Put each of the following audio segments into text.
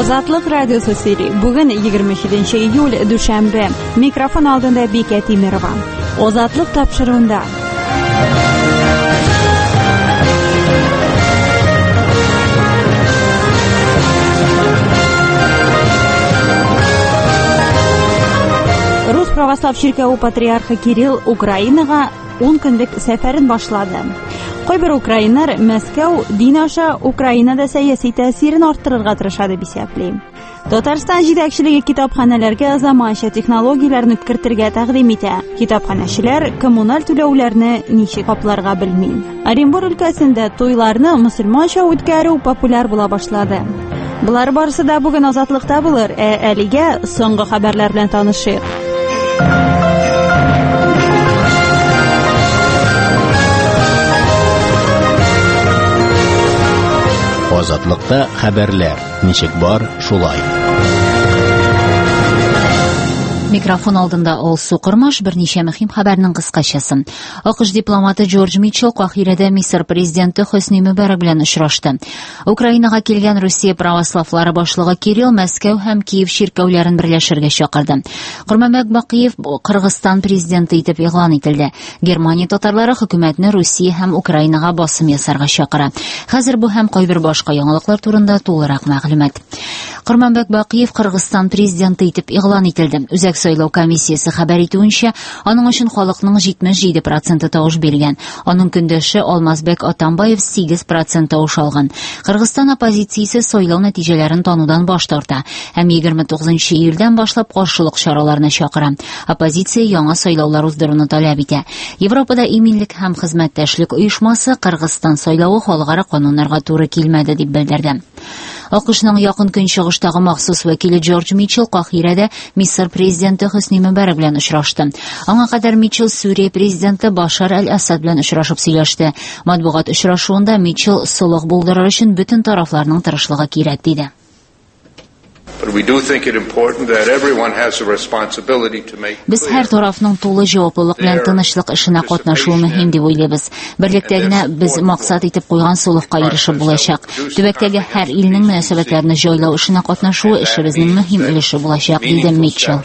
Ozatlık Radyosu seri. Bugün 27 iyul Düşembe. Mikrofon aldığında Bike Timirova. Ozatlık tapşırığında. Rus Pravoslav Şirkevi Patriarxı Kirill Ukrainaga 10 günlük seferin başladı. Кайбер украиннар Мәскәү дин аша Украинада сәяси тәэсирен арттырырга тырыша дип исәпли. Татарстан җитәкчелеге китапханәләргә заманча технологияләрне кертергә тәкъдим итә. Китапханәчеләр коммуналь түләүләрне ничек капларга белми. Оренбур өлкәсендә туйларны мөселманча үткәрү популяр була башлады. Булар барысы да бүген Азатлыкта булыр. Әлегә соңгы хәбәрләр белән танышыйк. Азатлыкта хәбәрләр. Ничек бар, шулай. Микрофон алдында ул Сукырмаш берничә мөһим хәбәрнең кыскачасы. АКШ дипломаты Джордж Митчелл Кахирәдә Мисыр президенты Хөсни Мөбарак белән очрашты. Украинага килгән Россия православлары башлыгы Кирилл Мәскәү һәм Киев ширкәүләрен берләшергә чакырды. Курманбек Бакиев Кыргызстан президенты итеп игълан ителде. Германия татарлары хөкүмәтне Россия һәм Украинага басым ясарга чакыра. Хәзер бу һәм кайбер башка яңалыклар турында тулырак мәгълүмат. Курманбек Бакиев Кыргызстан президенты итеп игълан ителде. Үзәк сайлау комиссиясе хәбәр итүенчә, аның өчен халыкның 77% тавыш биргән. Аның көндәше Алмазбек Атамбаев 8% тавыш алган. Кыргызстан оппозициясе сайлау нәтиҗәләрен танудан баш тарта һәм 29 июльдән башлап каршылык чараларына чакыра. Оппозиция яңа сайлаулар уздыруны таләп итә. Европада иминлек һәм хезмәттәшлек оешмасы Кыргызстан сайлавы халыкара кануннарга туры килмәде дип белдерде. АКШның якын көнчыгыштагы махсус вәкиле Джордж Митчелл Кахирәдә Мисыр президенты Хөсни Мөбарак белән очрашты. Аңа кадәр Митчелл Сүрия президенты Башар әл-Асад белән очрашып сөйләште. Матбугат очрашуында Митчелл сулык булдырыр өчен бөтен тарафларның тырышлыгы кирәк диде. Без һәр тарафның тулы җаваплылык белән тынычлык эшенә катнашуы мөһим дип уйлыйбыз. Берлектә генә без максат итеп куйган сулыкка ирешеп булачак. Төбәктәге һәр илнең мөнәсәбәтләрне җайлау эшенә катнашуы эшебезнең мөһим өлеше булачак, диде Митчелл.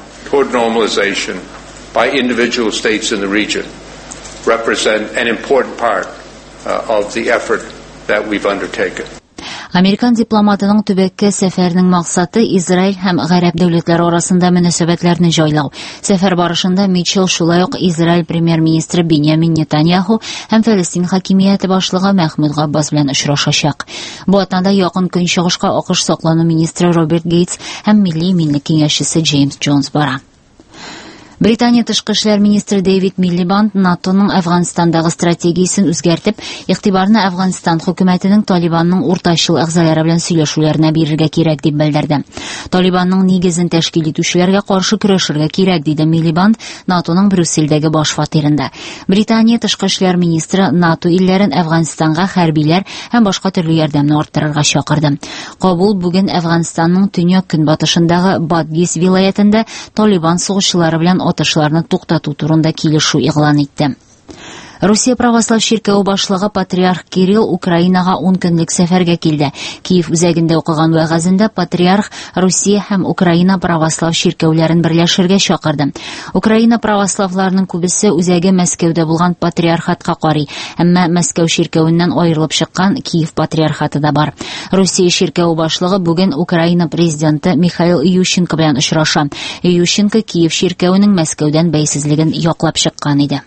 Американ дипломатының төбәккә сәфәренең максаты Израиль һәм гарәп дәүләтләре арасында мөнәсәбәтләрне җайлау. Сәфәр барышында Митчелл шулай ук Израиль премьер-министры Беньямин Нетаньяху һәм Фәлестин хакимияте башлыгы Мәхмүд Габбас белән очрашачак. Бу атнада якын көнчыгышка АКШ саклану министры Роберт Гейтс һәм милли иминлек киңәшчесе Джеймс Джонс бара. Британия тышкы эшләр министры Дэвид Миллибанд НАТОның Әфганстандагы стратегиясен үзгәртеп, игътибарны Әфганстан хөкүмәтенең Талибанның уртачыл әгъзалары белән сөйләшүләренә бирергә кирәк дип белдерде. Талибанның нигезен тәшкил итүчеләргә каршы көрәшергә кирәк, диде Миллибанд НАТОның Брюссельдәге баш фатирында. Британия тышкы эшләр министры НАТО илләрен Әфганстанга хәрбиләр һәм башка төрле ярдәмне арттырырга чакырды. Кабул бүген Әфганстанның төньяк көнбатышындагы Бадгис вилаятында Талибан сугышчылары белән атышларны туктату турында килешү игълан итте. Россия православ ширкәү башлыгы Патриарх Кирилл Украинага 10 көнлек сәфәргә килде. Киев үзәгендә укыган вәгазендә Патриарх Россия һәм Украина православ ширкәүләрен берләшергә чакырды. Украина православларының күбесе үзәге Мәскәүдә булган патриархатка карый, әмма Мәскәү ширкәүеннән аерылып чыккан Киев патриархаты да бар. Россия ширкәү башлыгы бүген Украина президенты Михаил Ющенко белән очраша. Ющенко Киев ширкәүенең Мәскәүдән бәйсезлеген яклап чыккан иде.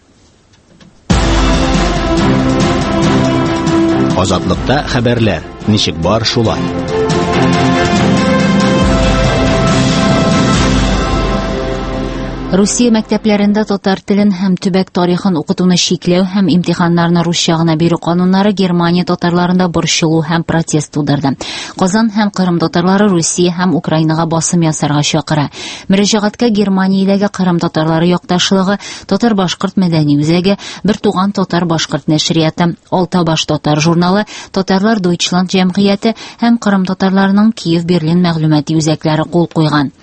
Азатлыкта хәбәрләр. Ничек бар, шулай. Россия мәктәпләрендә татар телен һәм төбәк тарихын укытуны чикләү һәм имтиханнарны русча гына бирү кануннары Германия татарларында борчылу һәм протест тудырды. Казан һәм Кырым татарлары Россия һәм Украинага басым ясарга чакыра. Мөрәҗәгатькә Германиядәге Кырым татарлары якташлыгы, Татар-Башкорт мәдәни үзәге, Бер туган татар-башкорт нәшрияты, Алтабаш татар журналы, Татарлар Дойчланд җәмгыяте һәм Кырым татарларының Киев-Берлин мәгълүмати үзәкләре кул куйган.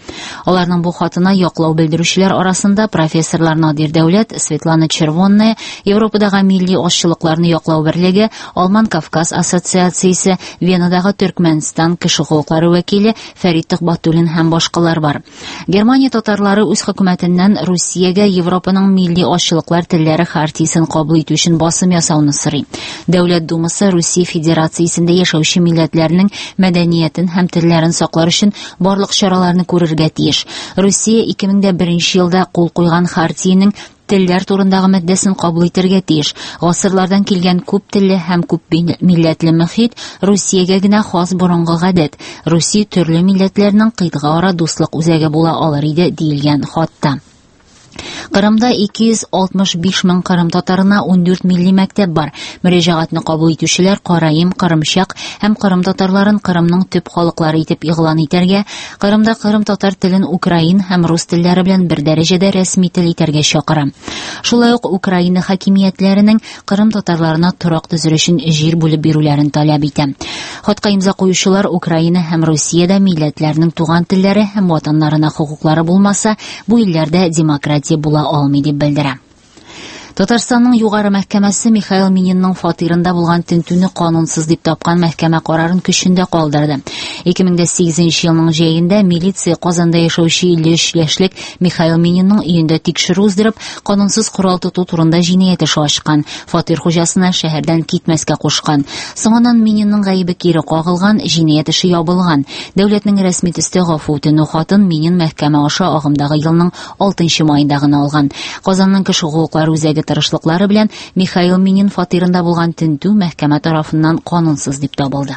Аларның бу хатына яклау белдерүчеләр арасында профессорлар Надир Дәүләт, Светлана Червонная, Европадагы милли ашчылыкларны яклау берлеге, Алман-Кавказ ассоциациясе, Венадагы Төркмәнстан кеше хукуклары вәкиле Фәрит Төхбатуллин һәм башкалар бар. Германия татарлары үз хөкүмәтеннән Русиягә Европаның милли ашчылыклар телләре хартиясын кабул итү өчен басым ясауны сорый. Дәүләт думасы Русия Федерациясендә яшәүче милләтләрнең мәдәниятен һәм телләрен саклар өчен барлык чараларны күрергә тиеш. Русия 2001 елда кул куйган хартиянең телләр турындагы матдәсен кабул итәргә тиеш. Гасырлардан килгән күп телле һәм күп милләтле мөхит Русиягә генә хас борынгы гадәт. Русия төрле милләтләрнең кыйтга-ара дуслык үзәге була алыр иде диелгән хатта. Кырымда 265 мең кырым татарына 14 милли мәктәп бар. Мөрәҗәгатьне кабул итүчеләр Караим, Кырымчак һәм кырым татарларын Кырымның төп халыклары итеп игълан итәргә, Кырымда кырым татар телен украин һәм рус телләре белән бер дәрәҗәдә рәсми тел итәргә чакыра. Шулай ук Украина хакимиятләренең кырым татарларына торак төзер өчен җир бүлеп бирүләрен таләп итә. Хатка имза куючылар Украина һәм Русиядә милләтләрнең туган телләре һәм ватаннарына хокуклары булмаса, бу илләрдә демократия була алмый дип белдерә. Татарстанның югары мәхкәмәсе Михаил Мининның фатирында булган тентүне канунсыз дип тапкан мәхкәмә карарын көчендә калдырды. 2008 елның җәендә милиция Казанда яшәүче 53 яшьлек Михаил Мининның өендә тикшерү уздырып, канунсыз корал тоту турында җинаять эше ачкан. Фатир хуҗасына шәһәрдән китмәскә кушкан. Соңыннан Мининның гаебе кире кагылган, җинаять эше ябылган. Дәүләтнең рәсми төстә гафу үтенү хатын Минин мәхкәмә аша агымдагы елның 6 маенда гына алган. Казанның кеше хукуклары үзәге тырышлыклары белән Михаил Минин фатирында булган тентү мәхкәмә тарафыннан канунсыз дип табылды.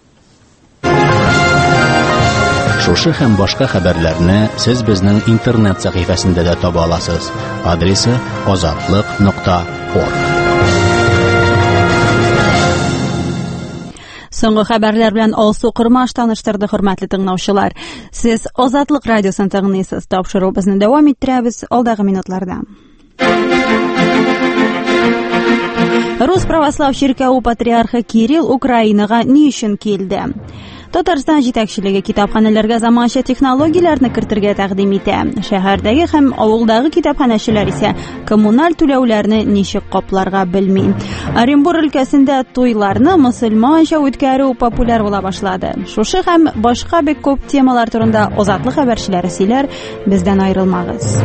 Шушы һәм башка хәбәрләрне сез безнең интернет сәхифәсендә дә таба аласыз. Адресы azatlyk.org. Соңгы хәбәрләр белән Алсу Кырмаш таныштырды, хөрмәтле тыңлаучылар. Сез Азатлык радиосын тыңлыйсыз. Тапшыруыбызны дәвам иттерәбез алдагы минутларда. Рус православ чиркәү патриархы Кирилл Украинага ни өчен килде? Татарстан җитәкчелеге китапханәләргә заманча технологияләрне кертергә тәкъдим итә. Шәһәрдәге һәм авылдагы китапханәчеләр исә коммуналь түләүләрне ничек капларга белми. Оренбур өлкәсендә туйларны мөселманча үткәрү популяр була башлады. Шушы һәм башка бик күп темалар турында Азатлык хәбәрчеләре сөйләр, бездән аерылмагыз.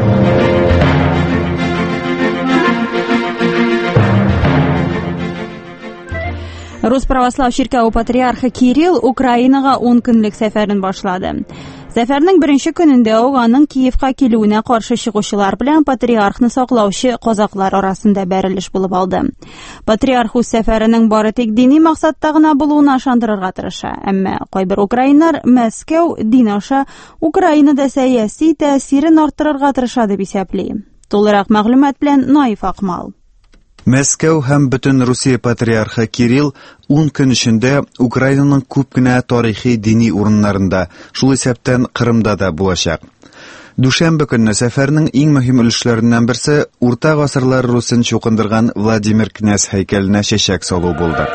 Рус православ чиркәү патриархы Кирилл Украинага 10 көнлек сәфәрен башлады. Сәфәрнең беренче көнендә аның Киевка килүенә каршы чыгучылар белән патриархны саклаучы казаклар арасында бәрелеш булып алды. Патриарх үз сәфәренең бары тик дини максатта гына булуына ышандырырга тырыша, әмма кайбер украиннар Мәскәү дин аша Украинада сәяси тәэсирен арттырырга тырыша дип исәпли. Тулырак мәгълүмат белән Наиф Акмал. Мәскәү һәм бөтен Русия патриархы Кирилл 10 көн эчендә Украинаның күп кенә тарихи дини урыннарында, шул исәптән Кырымда да булачак. Дүшәмбе көнне сәфәрнең иң мөһим өлешләреннән берсе урта гасырлар русын чукындырган Владимир князь һәйкәленә чәчәк салу булды.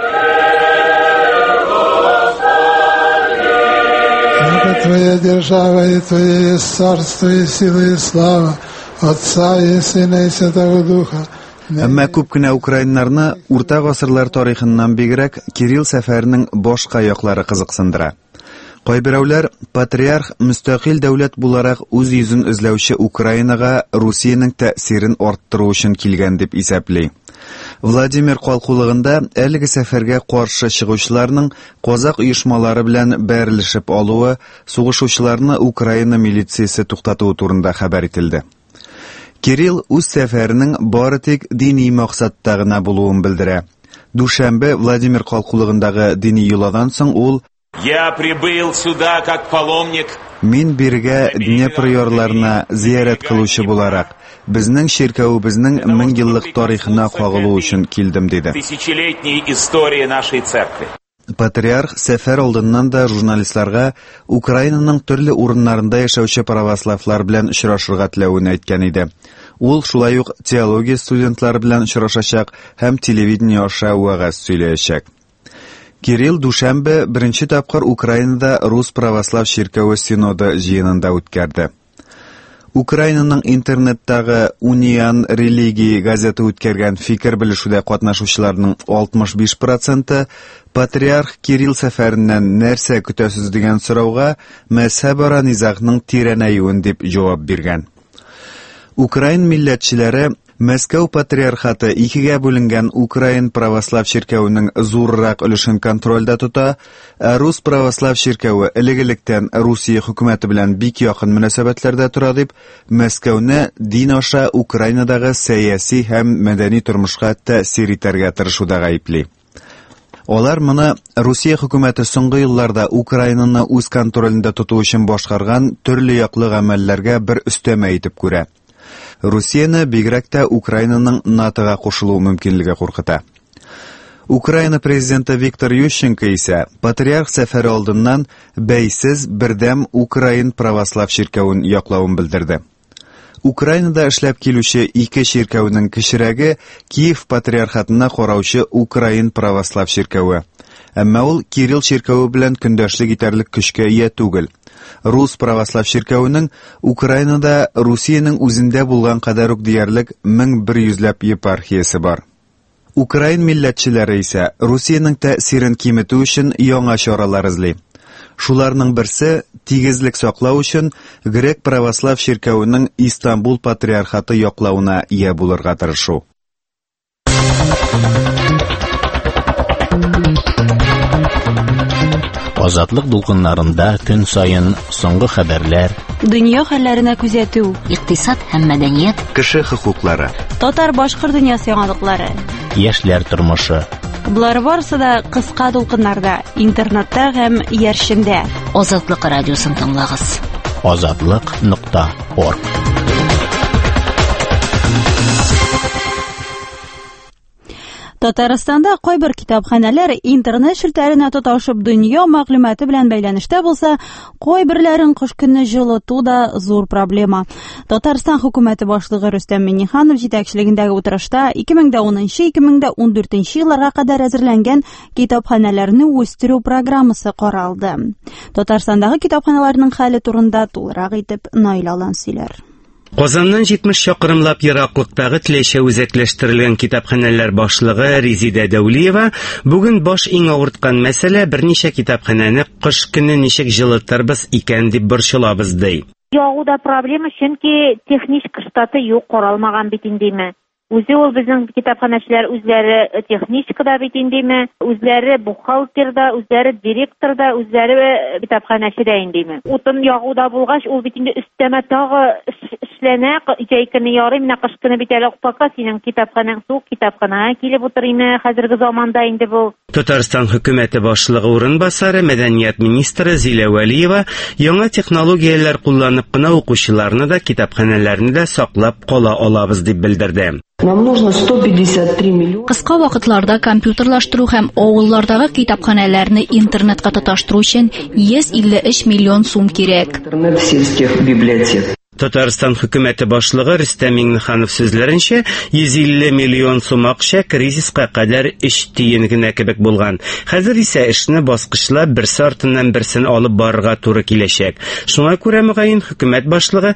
Это твоя держава и твое царство и сила и слава Отца и Сына и Святого Духа. Әмма күп кенә украиннарны урта гасырлар тарихыннан бигрәк Кирилл сәфәренең башка яклары кызыксындыра. Кайберәүләр патриарх мөстәкыйль дәүләт буларак үз йөзен эзләүче Украинага Русиянең тәэсирен арттыру өчен килгән дип исәпли. Владимир калкулыгында әлеге сәфәргә каршы чыгучыларның казак оешмалары белән бәрелешеп алуы, сугышучыларны Украина милициясе туктатуы турында хәбәр ителде. Кирилл үз сәфәренең бары тик дини максатта гына булуын белдерә. Дүшәмбе Владимир калкулыгындагы дини юладан соң ул Я прибыл сюда как паломник. Мин биргә Днепр ярларына зиярат кылучы буларак, безнең ширкәүбезнең 1000 еллык тарихына кагылу өчен килдем диде. Тысячелетней истории нашей церкви. Патриарх сәфәр алдыннан да журналистларга Украинаның төрле урыннарында яшәүче православлар белән очрашырга теләвен әйткән иде. Ул шулай ук теология студентлары белән очрашачак һәм телевидение аша вәгазь сөйләячәк. Кирилл душәмбе беренче тапкыр Украинада Рус православ ширкәве синоды җыенында үткәрде. Украинаның интернеттагы Union Религии газеты үткәргән фикер белешүдә катнашучыларның 65% патриарх Кирилл сәфәреннән нәрсә көтәсез дигән сорауга мәзһәбара низагның тирәнәюен дип җавап биргән. Украин милләтчеләре Мәскәү патриархаты икегә бүленгән Украин православ ширкәвенең зуррак өлешен контрольдә тота, Рус православ ширкәве элек-электән Русия хөкүмәте белән бик якын мөнәсәбәтләрдә тора дип, Мәскәүне дин аша Украинадагы сәяси һәм мәдәни тормышка тәэсир итәргә тырышуда гаепли. Алар моны Русия хөкүмәте соңгы елларда Украинаны үз контролендә тоту өчен башкарган төрле яклы гамәлләргә бер өстәмә итеп күрә. Русияны бигрәк тә Украинаның НАТОга кушылу мөмкинлеге куркыта. Украина президенты Виктор Ющенко исә патриарх сәфәре алдыннан бәйсез бердәм Украин православ ширкәвен яклавын белдерде. Украинада эшләп килүче ике ширкәвенең кечерәге Киев патриархатына караучы Украин православ ширкәве. Әмма ул Кирилл ширкәве белән көндәшлек итәрлек көчкә ия түгел. Рус православ ширкәвенең Украинада Русиянең үзендә булган кадәр үк диярлек 1100ләп епархиясе бар. Украин милләтчеләре исә Русиянең тәэсирен киметү өчен яңа чаралар эзли. Шуларның берсе тигезлек саклау өчен грек православ ширкәвенең Истанбул патриархаты яклауына ия булырга тырышу. Азатлык дулкыннарында көн сайын соңгы хәбәрләр, Дөнья хәлләренә күзәтү, Иктисад һәм мәдәният, Кеше хокуклары, татар-башкорт дөньясы яңалыклары. яшьләр тормышы. Булар барысы да кыска дулкыннарда, интернетта һәм яршендә. Азатлык радиосын тыңлагыз. Azatlyk.org. Татарстанда кайбер китапханәләр интернет шелтәренә тоташып дөнья мәгълүматы белән бәйләнештә булса, кайберләрен кыш көнне җылыту да зур проблема. Татарстан хөкүмәте башлыгы Рөстәм Миңнеханов җитәкчелегендәге утырышта 2010-2014 елларга кадәр әзерләнгән китапханәләрне үстерү программасы каралды. Татарстандагы китапханаларның хәле турында тулырак итеп Наил Алан сөйләр. Казаннан 70 чакрымлап ераклыктагы Тләчә үзәкләштерелгән китапханәләр башлыгы Резида Дәүлиева бүген баш иң авырткан мәсьәлә берничә китапханәне кыш көне ничек җылытырбыз икән дип борчылабыз ди. Ягуда проблема, чөнки техник штаты юк, каралмаган бит индеме. Үзе ул безнең китапханәчеләр үзләре техникада бит индеме, үзләре бухгалтерда, үзләре директорда, үзләре китапханәчедә индеме. Утын ягуда булгач, ул бит инде өстәмә тагы эшләнә, җәйкене ярый, менә кыш көне бит әле пока синең китапханаң сук, китапханага килеп утырыймы, хәзерге заманда инде бу. Татарстан хөкүмәте башлыгы урынбасары, мәдәният министры Зилә Вәлиева яңа технологияләр кулланып кына укучыларны да, китапханәләрне дә саклап кала алабыз дип белдерде. Нам нужно 153 миллиона. Кыска вакытларда компьютерлаштыру һәм авыллардагы китапханәләрне интернетка тоташтыру өчен 153 миллион сум кирәк. Интернет сельских библиотек. Татарстан хөкүмәте башлыгы Рөстәм Миңнеханов сүзләренчә, 150 миллион сум акча кризиска кадәр 3 тиен генә кебек булган. Хәзер исә эшне баскычлап берсе артыннан берсен алып барырга туры киләчәк. Шуңа күрә мөгаен хөкүмәт башлыгы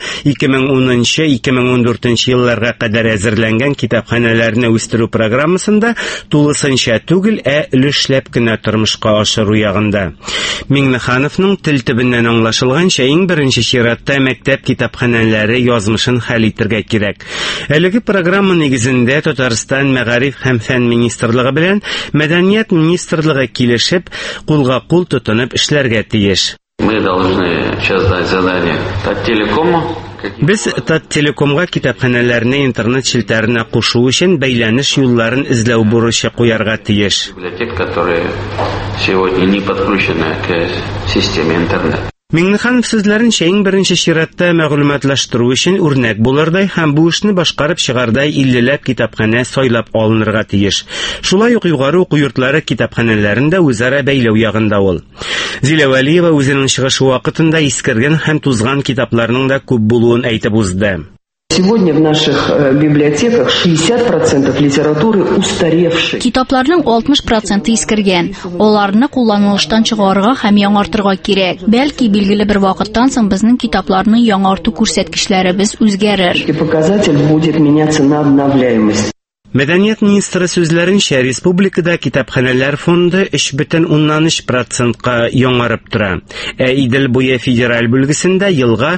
2010-2014 елларга кадәр әзерләнгән китапханәләрне үстерү программасында тулысынча түгел, өлешләп кенә тормышка ашыру ягында. Миңнехановның тел төбеннән аңлашылганча, иң беренче чиратта мәктәп китапханәләре язмышын хәл итәргә кирәк. Әлеге программа нигезендә Татарстан Мәгариф һәм фән министрлыгы белән Мәдәният министрлыгы килешеп, кулга-кул тотынып эшләргә тиеш. Мы должны сейчас дать задание Таттелекому. Без Таттелекомга китапханәләрне интернет шелтәренә кушу өчен бәйләнеш юлларын эзләү бурычы куярга тиеш. Библиотек, которые сегодня не подключены к системе интернет. Миңнеханов сүзләренчә, иң беренче чиратта мәгълүматлаштыру өчен үрнәк булырдай һәм бу эшне башкарып чыгардай 50ләп китапханә сайлап алынырга тиеш. Шулай ук югары уку йортлары китапханәләрендә үзара бәйләү ягында ул. Зилә Вәлиева үзенең чыгышы вакытында искергән һәм тузган китапларның да күп булуын әйтеп узды. Сегодня в наших библиотеках 60% литературы устаревшей. Китапларның 60% искергән. Аларны кулланылыштан чыгарырга һәм яңартырга кирәк. Бәлки билгеле бер вакыттан соң безнең китапларның яңарту күрсәткечләребез үзгәрер. Показатель будет меняться на обновляемость. Мәдәният министры сүзләренчә, республикада китапханәләр фонды 3,3%-ка яңарып тора. Идел буе федераль бүлгесендә елга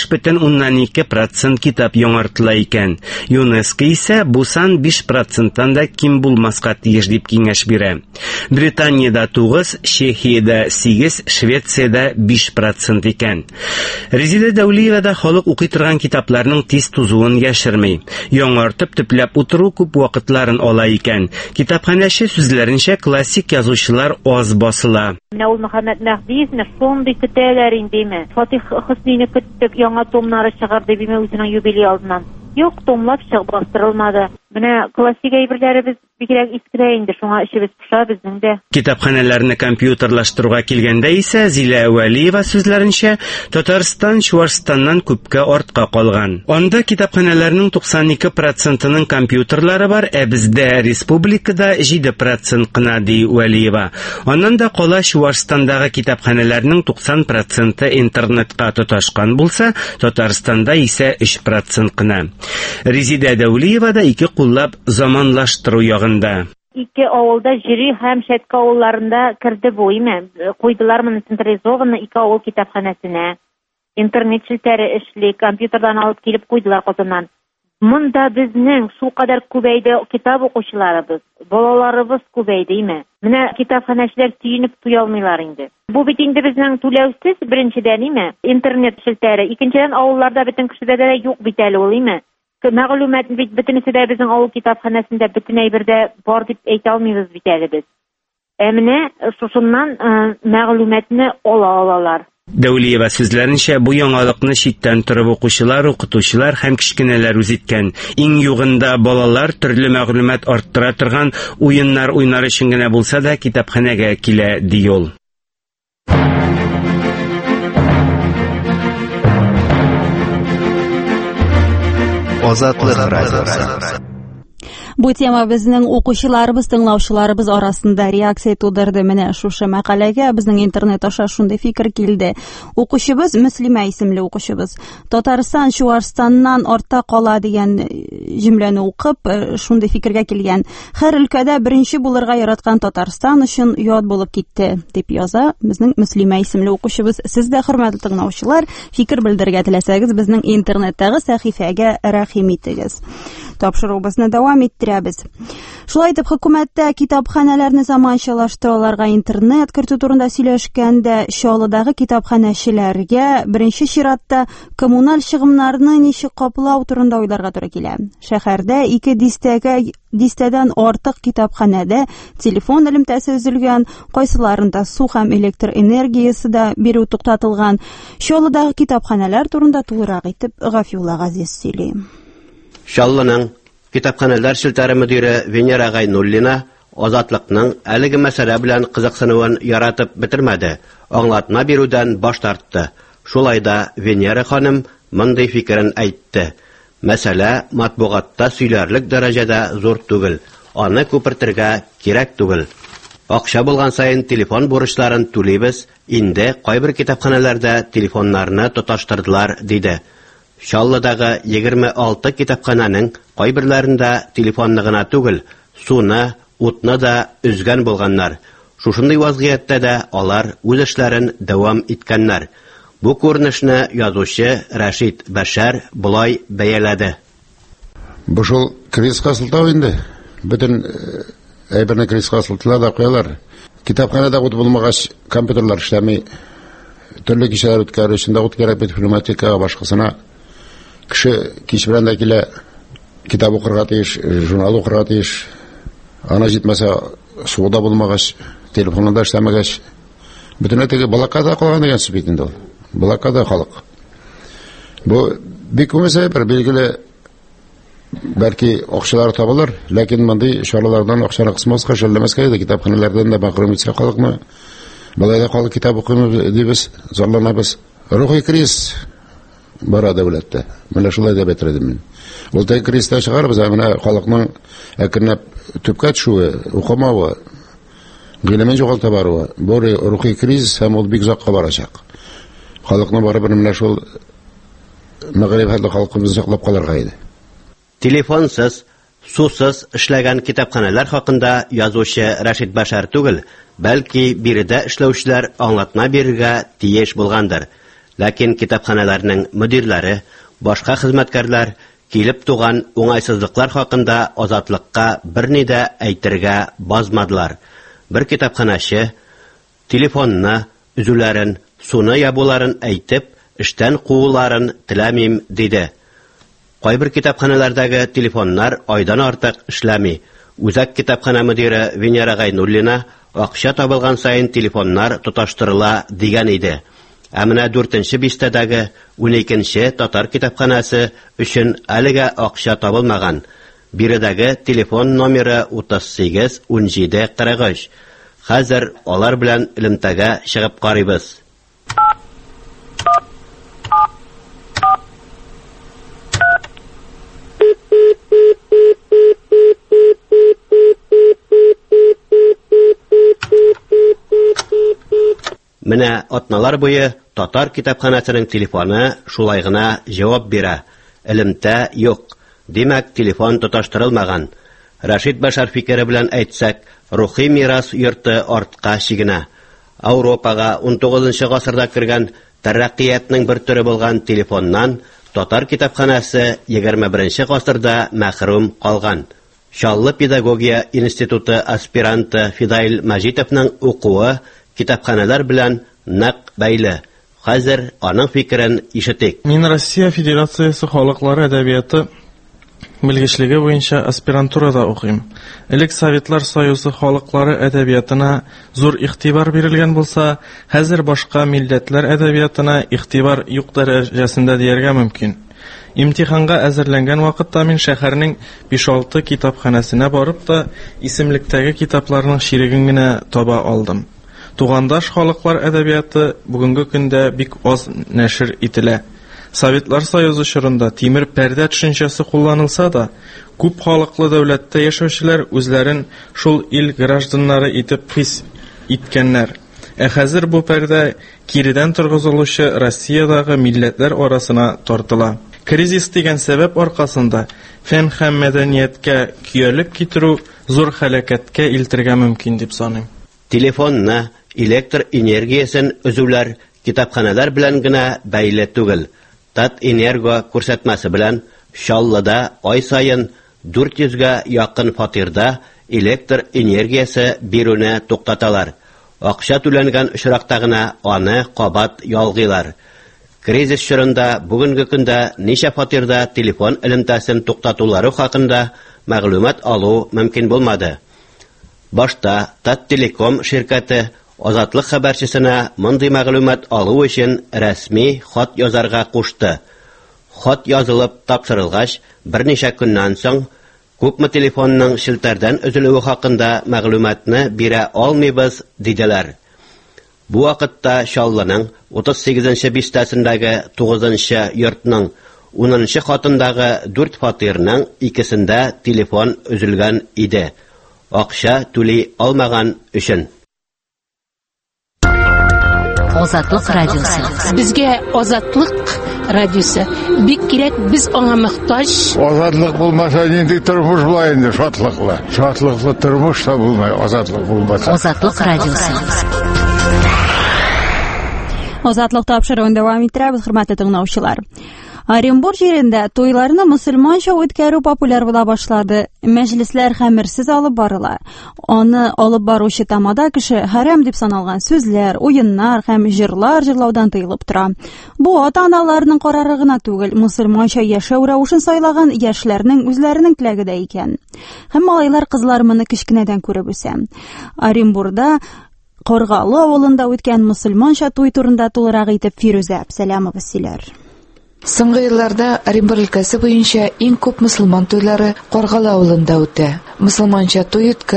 5,2% китап яңартыла икән. ЮНЕСКО исә бу сан 5%-тан да ким булмаска тиеш дип киңәш бирә. Британияда 9, Чехиядә 8, Швециядә 5% икән. Резида Дәүлиева халык укый торган китапларның тиз тузуын яшерми. Яңартып төпләп утыру күп вакытларын ала икән. Китапханәче сүзләренчә, классик язучылар аз басыла. Менә ул Мөхәммәд Мәхдиевне шундый көтәләр индеме? Фатих Хөснейне көттек, яңа томнары чыгарды биме үзенең юбилей алдыннан. Юк, томлап чыгып бастырылмады. Менә классик әйберләребез бигрәк искерә инде, шуңа эшебез пуша безнең дә. Китапханәләрне компьютерлаштыруга килгәндә исә Зилә Вәлиева сүзләренчә, Татарстан Чуашстаннан күпкә артка калган. Анда китапханәләрнең 92%-ның компьютерлары бар, бездә республикада 7% кына, ди Вәлиева. Аннан да кала Чуашстандагы китапханәләрнең 90% интернетка тоташкан булса, Татарстанда исә 3% кына. Резида Дәүлиева да ике куллап заманлаштыру ягында. Ике авылда Җири һәм Шәтка авылларында кирде бу име. Куйдылар моны централизованный ике авыл китапханәсенә. Интернет челтәре эшли, компьютердан алып килеп куйдылар Казаннан. Монда безнең шул кадәр күбәйде китап укучыларыбыз, балаларыбыз күбәйде име. Менә китапханәчеләр тиенеп туя алмыйлар инде. Бу бит инде безнең түләүсез беренчедән име, интернет челтәре. Икенчедән авылларда бөтен кешедә дә юк бит әле ул име. Мәгълүмат бит бөтенесе дә безнең авыл китапханәсендә бөтен әйбердә бар дип әйтә алмыйбыз бит әле без. Менә шушыннан мәгълүматны алалар. Дәүлиева сүзләренчә, бу яңалыкны читтән торып укучылар, укытучылар һәм кичкенәләр үзиткән. Иң югында балалар төрле мәгълүмат арттыра торган уеннар уйнар өчен генә булса да китапханәгә килә, ди ул. Азатлык радиосы. Бу тема безнең укучыларыбыз, тыңлаучыларыбыз арасында реакция тудырды. Менә шушы мәкаләгә безнең интернет аша шундый фикер килде. Укучыбыз, Мөслимә исемле укучыбыз, Татарстан Чуашстаннан артта кала дигән җөмләне укып, шундый фикергә килгән. Һәр өлкәдә беренче булырга яраткан Татарстан өчен ят булып китте, дип яза безнең Мөслимә исемле укучыбыз. Сез дә, хөрмәтле тыңлаучылар, фикер белдергә теләсәгез, безнең интернеттагы сәхифәгә рәхим итегез. Тапшыруыбызны дәвам иттерәбез. Шулай итеп, хөкүмәттә китапханәләрне заманчалаштыруларга интернет кертү турында сөйләшкәндә, Чаллыдагы китапханәчеләргә беренче чиратта коммуналь чыгымнарны ничек каплау турында уйларга туры килә. Шәһәрдә 2 дистәдән артык китапханәдә телефон элемтәсе өзелгән, кайсыларында су һәм электр энергиясе дә бирү туктатылган. Чаллыдагы китапханәләр турында тулырак итеп Гафиулла Газиз сөйли. Чаллының китапханәләр шелтәре мөдире Венера Гайнуллина Азатлыкның әлеге мәсьәлә белән кызыксынуын яратып бетермәде, аңлатма бирүдән баш тартты. Шулай да Венера ханым мондый фикерен әйтте. Мәсьәлә матбугатта сөйләрлек дәрәҗәдә зур түгел, аны күпертергә кирәк түгел. Акча булган сайын телефон бурычларын түлибез, инде кайбер китапханәләрдә телефоннарны тоташтырдылар, диде. Чаллыдагы 26 китапханәнең кайберләрендә телефонны гына түгел, суны, утны да үзгән булганнар. Шушындый вазгыятьтә дә алар үз эшләрен дәвам иткәннәр. Бу күренешне язучы Рәшид Бәшәр булай бәяләде. Бу шул кризиска сылтау инде. Бөтен әйберне кризиска сылтыла да куялар. Китапханәдә ут булмагач компьютерлар эшләми, төрле кичәләр үткәрү өчен дә ут кирәк бит, пневматикага, башкасына. Кеше кич белән дә килә, китап укырга тиеш, журнал укырга тиеш. Ана җитмәсә, суда булмагач, телефонында эшләмәгәч, бөтенләй теге блокада калган дигән сүз бит инде ул. Блокада халык. Бу бик күңелсез бер билгеле, бәлки акчалар табылыр, ләкин мондый чаралардан акчаны кысмаска, шәлләмәскә дә китапханәләрдән дә мәхрүм итсә халыкны. Балайда халык китап укымый дибез, зарланабыз. Рухи кризис бара дәүләттә. Менә шулай да бетердем мин. Ул тәй креста чыгарбыз, менә халыкның әкренләп төпкә төшүе, укымавы, гыйлемен югалта баруы, бу рухи кризис һәм ул бик озакка барачак. Халыкны барыбер менә шул мәгълүм хәлле халкыбыз саклап калырга иде. Телефонсыз, сусыз эшләгән китапханәләр хакында язучы Рашид Башар түгел, бәлки биредә эшләүчеләр аңлатма бирергә тиеш булгандыр. Ләкин китапханәләрнең мөдирләре, башка хезмәткәрләр килеп туган уңайсызлыклар хакында Азатлыкка берни дә әйтергә базмадылар. Бер китапханәче телефонны, үзүләрен, суны ябуларын әйтеп, эштән кууларын теләмим диде. Кайбер китапханәләрдәге телефоннар айдан артык эшләми. Үзәк китапхана мөдире Венера Гайнуллина акча табылган сайын телефоннар тоташтырыла дигән иде. Ә менә 4-нче бистәдәге 12-нче татар китапханасы өчен әлегә акча табылмаган. Биредәге телефон номеры 38-17-43. Хәзер алар белән элемтәгә чыгып карыйбыз. Менә атналар буе татар китапханасының телефоны шулай гына җавап бирә. Элемтә юк. Димәк, телефон тоташтырылмаган. Рашид Башар фикере белән әйтсәк, рухи мирас йорты артка чигенә. Европага 19-нчы гасырда кергән тәрәккыятның бер төре булган телефоннан татар китапханасы 21-нче гасырда мәхрүм калган. Шаллы педагогия институты аспиранты Фидаил Мәҗитовның укуы китапханалар белән нәк бәйле. Хәзер аның фикерен ишетик. Мин Россия Федерациясе халыклар әдәбияты белгечлеге буенча аспирантурада укыйм. Элек Советлар Союзы халыклары әдәбиятына зур игътибар бирелгән булса, хәзер башка милләтләр әдәбиятына игътибар юк дәрәҗәсендә дияргә мөмкин. Имтиханга әзерләнгән вакытта мин шәһәрнең 5-6 китапханәсенә барып та исемлектәге китапларның ширеген генә таба алдым. Тугандаш халыклар әдәбияты бүгенге көндә бик аз нәшер ителә. Советлар Союзы чорында тимер пәрдә төшенчәсе кулланылса да, күп халыклы дәүләттә яшәүчеләр үзләрен шул ил гражданнары итеп хис иткәннәр. Ә хәзер бу пәрдә киридән торгызылучы Россиядагы милләтләр арасына тартыла. Кризис дигән сәбәп аркасында фән һәм мәдәнияткә көялеп китерү зур һәлакәткә илтергә мөмкин дип саныйм. Телефонны, электр энергиясен үзүләр китапханалар белән генә бәйле түгел. Татэнерго күрсәтмәсе белән Шаллыда ай сайын 400-га якын фатирда электр энергиясе бирүне туктаталар. Акча түләнгән очракта гына аны кабат ялгыйлар. Кризис чорында бүгенге көндә ничә фатирда телефон элемтәсен туктатулары хакында мәгълүмат алу мөмкин булмады. Башта Таттелеком ширкәте Азатлык хәбәрчесенә мондый мәгълүмат алу өчен рәсми хат язарга кушты. Хат язылып тапшырылгач, берничә көннән соң күпме телефонның шелтәрдән өзелүе хакында мәгълүматны бирә алмыйбыз диделәр. Бу вакытта Шаллының 38-нче бистәсендәге 9-нчы йортның 10-нчы хатындагы 4 фатирның икесендә телефон өзелгән иде. Акча түли алмаган өчен. Азатлык радиосы. Безгә Азатлык радиосы бик кирәк, без аңа мохтаҗ. Азатлык булмаса инде тормыш булай инде шатлыклы. Шатлыклы тормыш та булмай, азатлык булмаса. Азатлык радиосы. Азатлык тапшыруын дәвам иттерәбез, хөрмәтле тыңлаучылар. Оренбур җирендә туйларны мусульманча үткәрү популяр була башлады. Мәҗлесләр хәмерсез алып барыла. Аны алып баручы тамада кеше харам дип саналган сүзләр, уеннар һәм җырлар җырлаудан тыелып тора. Бу ата-аналарның карары гына түгел, мусульманча яшәү рәвешен сайлаган яшьләрнең үзләренең теләге дә икән. Һәм малайлар, кызлар моны кечкенәдән күреп үсә. Оренбурда Коргалы авылында үткән мусульманча туй турында тулырак итеп Фирүзә Әбсәләмова сөйләр. Соңгы елларда Оренбур өлкәсе буенча иң күп мусульман туйлары Коргалы авылында үтә. Мусульманча туй үткәрү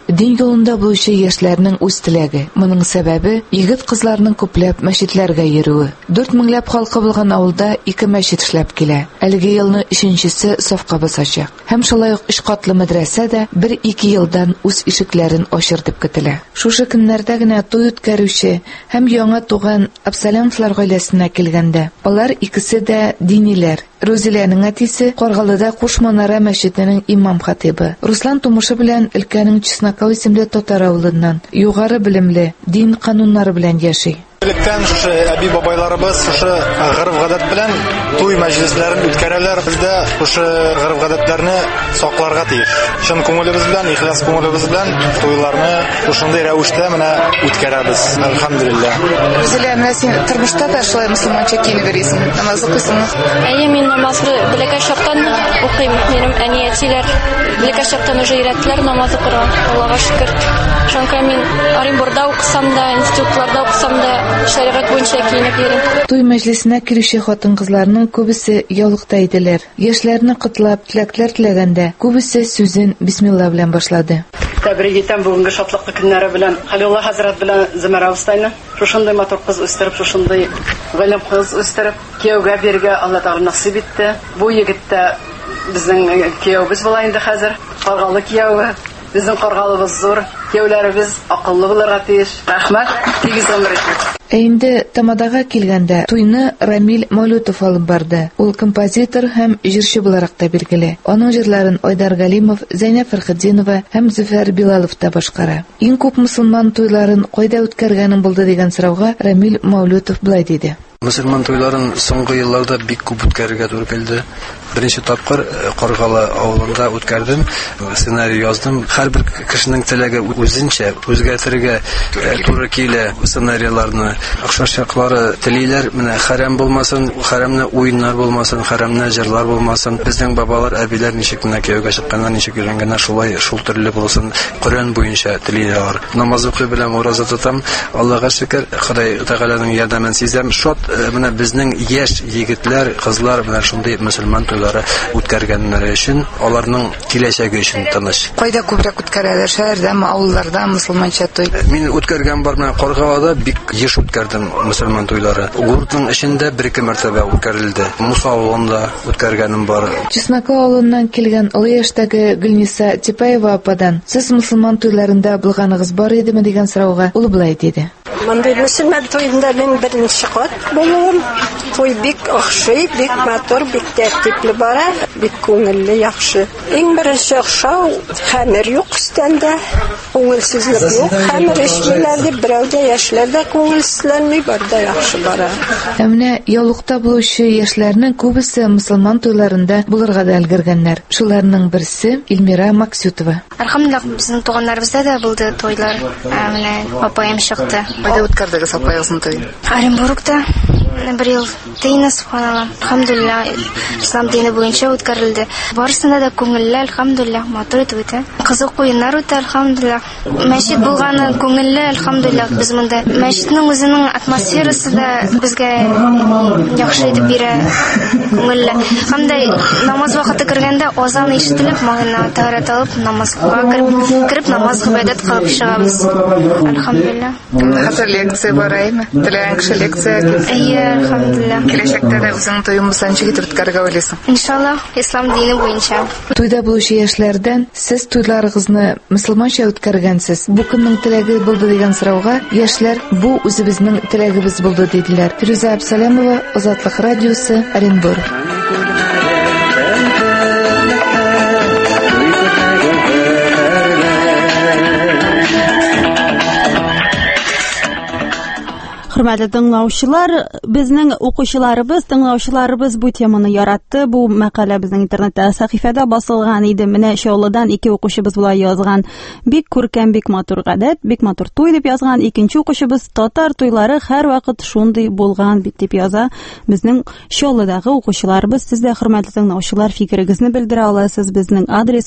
Дин юлында булучы яшьләрнең үз теләге. Моның сәбәбе егет кызларның күпләп мәчетләргә йөрүе. 4 меңләп халкы булган авылда 2 мәчет эшләп килә. Әлеге елны 3нчесе сафка басачак. Һәм шулай ук 3 катлы мәдрәсә дә 1-2 елдан үз ишекләрен ачыр дип көтелә. Шушы көннәрдә генә туй үткәрүче һәм яңа туган Абсалямовлар гаиләсенә килгәндә, алар икесе дә диниләр. Розиләнең әтисе Каргалыда Куш Манара мәчетенең имам хатибы. Руслан тумышы белән өлкәнең Чесноков исемле татар авылыннан югары белемле, дин кануннары белән яши. Электән шушы әби бабайларыбыз шушы гырыф-гадәт белән туй мәҗлесләрен үткәрәләр. Без дә шушы гырыф-гадәтләрне сакларга тиеш. Чын күңелебез белән, ихлас күңелебез белән туйларны шушындый рәвештә менә үткәрәбез. Алхамдулилlah. Розилә, менә син тормышта да шулай мусламанча киенеп йөрисең. Намаз укыйсыңмы? Әйе, мин намазны бәләкәй чактан укыйм. Минем әни-әтиләр бәләкәй чактан уже өйрәттеләр намаз укырга. Аллага шөкер. Шунка мин Оренбургда укысам да, институтларда укысам да шәригать буенча киенеп йөрим. Туй мәҗлесенә килүче хатын-кызларның күбесе яулыкта иделәр. Яшьләрне котлап, теләкләр теләгәндә, күбесе сүзен бисмилла белән башлады. Тәбрик итәм бүгенге шатлыклы көннәре белән. Халилулла хәзрәт белән Зөмәрә Устайны шушындый матур кыз үстереп, шушындый галим кыз үстереп, кияүгә биргә Алла Тәгалә насыйп итте. Бу егеттә безнең кияүбез була инде хәзер. Каргалы кияүе. Безнең каргалыбыз зур. Кияүләребез акыллы булырга тиеш. Рәхмәт. Тигез гомер итегез. Инде Тамадага килгәндә туйны Рамил Мәүлүтов алып барды. Ул композитор һәм җырчы буларак та билгеле. Аның җырларын Айдар Галимов, Зәйнәп Фәрхетдинова һәм Зөфәр Билалов та башкара. Иң күп мусульман туйларын кайда үткәргәнең булды дигән сорауга Рамил Мәүлүтов булай диде. Мөселман туйларын соңгы елларда бик күп үткәрергә туры килде. Беренче тапкыр Каргалы авылында үткәрдем, сценарий яздым. Һәрбер кешенең теләге үзенчә, үзгәртергә туры килә сценарийларны. Охшашлыклары телиләр, менә хәрәм булмасын, хәрәмне уеннар булмасын, хәрәмне җырлар булмасын. Безнең бабалар, әбиләр ничек менә кияүгә чыкканнар, ничек өйрәнгәннәр, шулай шул төрле булсын. Коръән буенча телиләр. Намаз укый белән ураза тотам. Аллага шөкер, Ходай Тәгаләнең ярдәмен сизәм. Шот менә безнең яшь егетләр, кызлар менә шундый мөселман туйлары үткәргәннәре өчен, аларның киләчәге өчен тыныч. Кайда күбрәк үткәрәләр? Шәһәрдәме, авылларда мөселманча туй? Мин үткәргән бар менә Каргалада бик еш үткәрдем мөселман туйлары. Гуртның эчендә 1-2 мәртәбә үткәрелде. Муса авылында үткәргәнем бар. Чесноков авылыннан килгән олы яшьтәге Гөлниса Типаева ападан сез мөселман туйларында булганыгыз бар идеме дигән сорауга ул булай диде. Мондай мөселман туйында мин беренче кат булам. Туй бик охшый, бик матур, бик тәртипле бара, бик күңелле, яхшы. Иң беренче охшау, хәмер юк өстендә, күңелсезлек юк. Хәмер эшләр дип берәүдә яшьләрдә күңелсезләнми барда яхшы бара. Менә яулыкта булучы яшьләрнең күбесе мөселман туйларында булырга да өлгергәннәр. Шуларның берсе Илмира Максютова. Алхамдулилlah, безнең туганнарыбызда да булды туйлар. Менә апаем чыкты. Кайда үткәрдегез апагызның туйын? Оренбургта. Bir yıl deyine subhanallah. Elhamdülillah İslam dini boyunca үткәрелде. Барысында да күңелле, elhamdülillah, матур итеп үтә. Кызык уеннар үтә, elhamdülillah. Мәчет булганы күңелле, elhamdülillah. Без монда мәчетнең үзенең атмосферасы да безгә яхшы итеп бирә, күңелле. Һәм дә намаз вакыты кергәндә азан ишетелеп, магына тәһарәт алып, намазга кирип намаз гыйбадәт кылып чыгабыз. Elhamdülillah. Хәзер лекция бараймы? Теләгән кеше лекция Әйе, elhamdülillah. Киләчәктә дә үзең туйын булсанчы китеп үткәргә уйлыйсың? Иншаллах, ислам дине буенча. Туйда булучы яшьләрдән сез туйларыгызны мөселманча үткәргәнсез. Бу кемнең теләге булды дигән сорауга яшьләр бу үзебезнең теләгебез булды диделәр. Фируза Абсалямова, Азатлык радиосы, Оренбург. Хөрмәтле тыңлаучылар, безнең укучыларыбыз, тыңлаучыларыбыз бу теманы яратты. Бу мәкалә безнең интернетта сәхифәдә басылган иде. Менә Шаулыдан 2 укучыбыз булай язган. Бик күркәм, бик матур гадәт, бик матур туй дип язган. Икенче укучыбыз татар туйлары һәр вакыт шундый булган бит дип яза. Безнең Шаулыдагы укучыларыбыз, сез дә хөрмәтле тыңлаучылар фикерегезне белдерә аласыз. Безнең адрес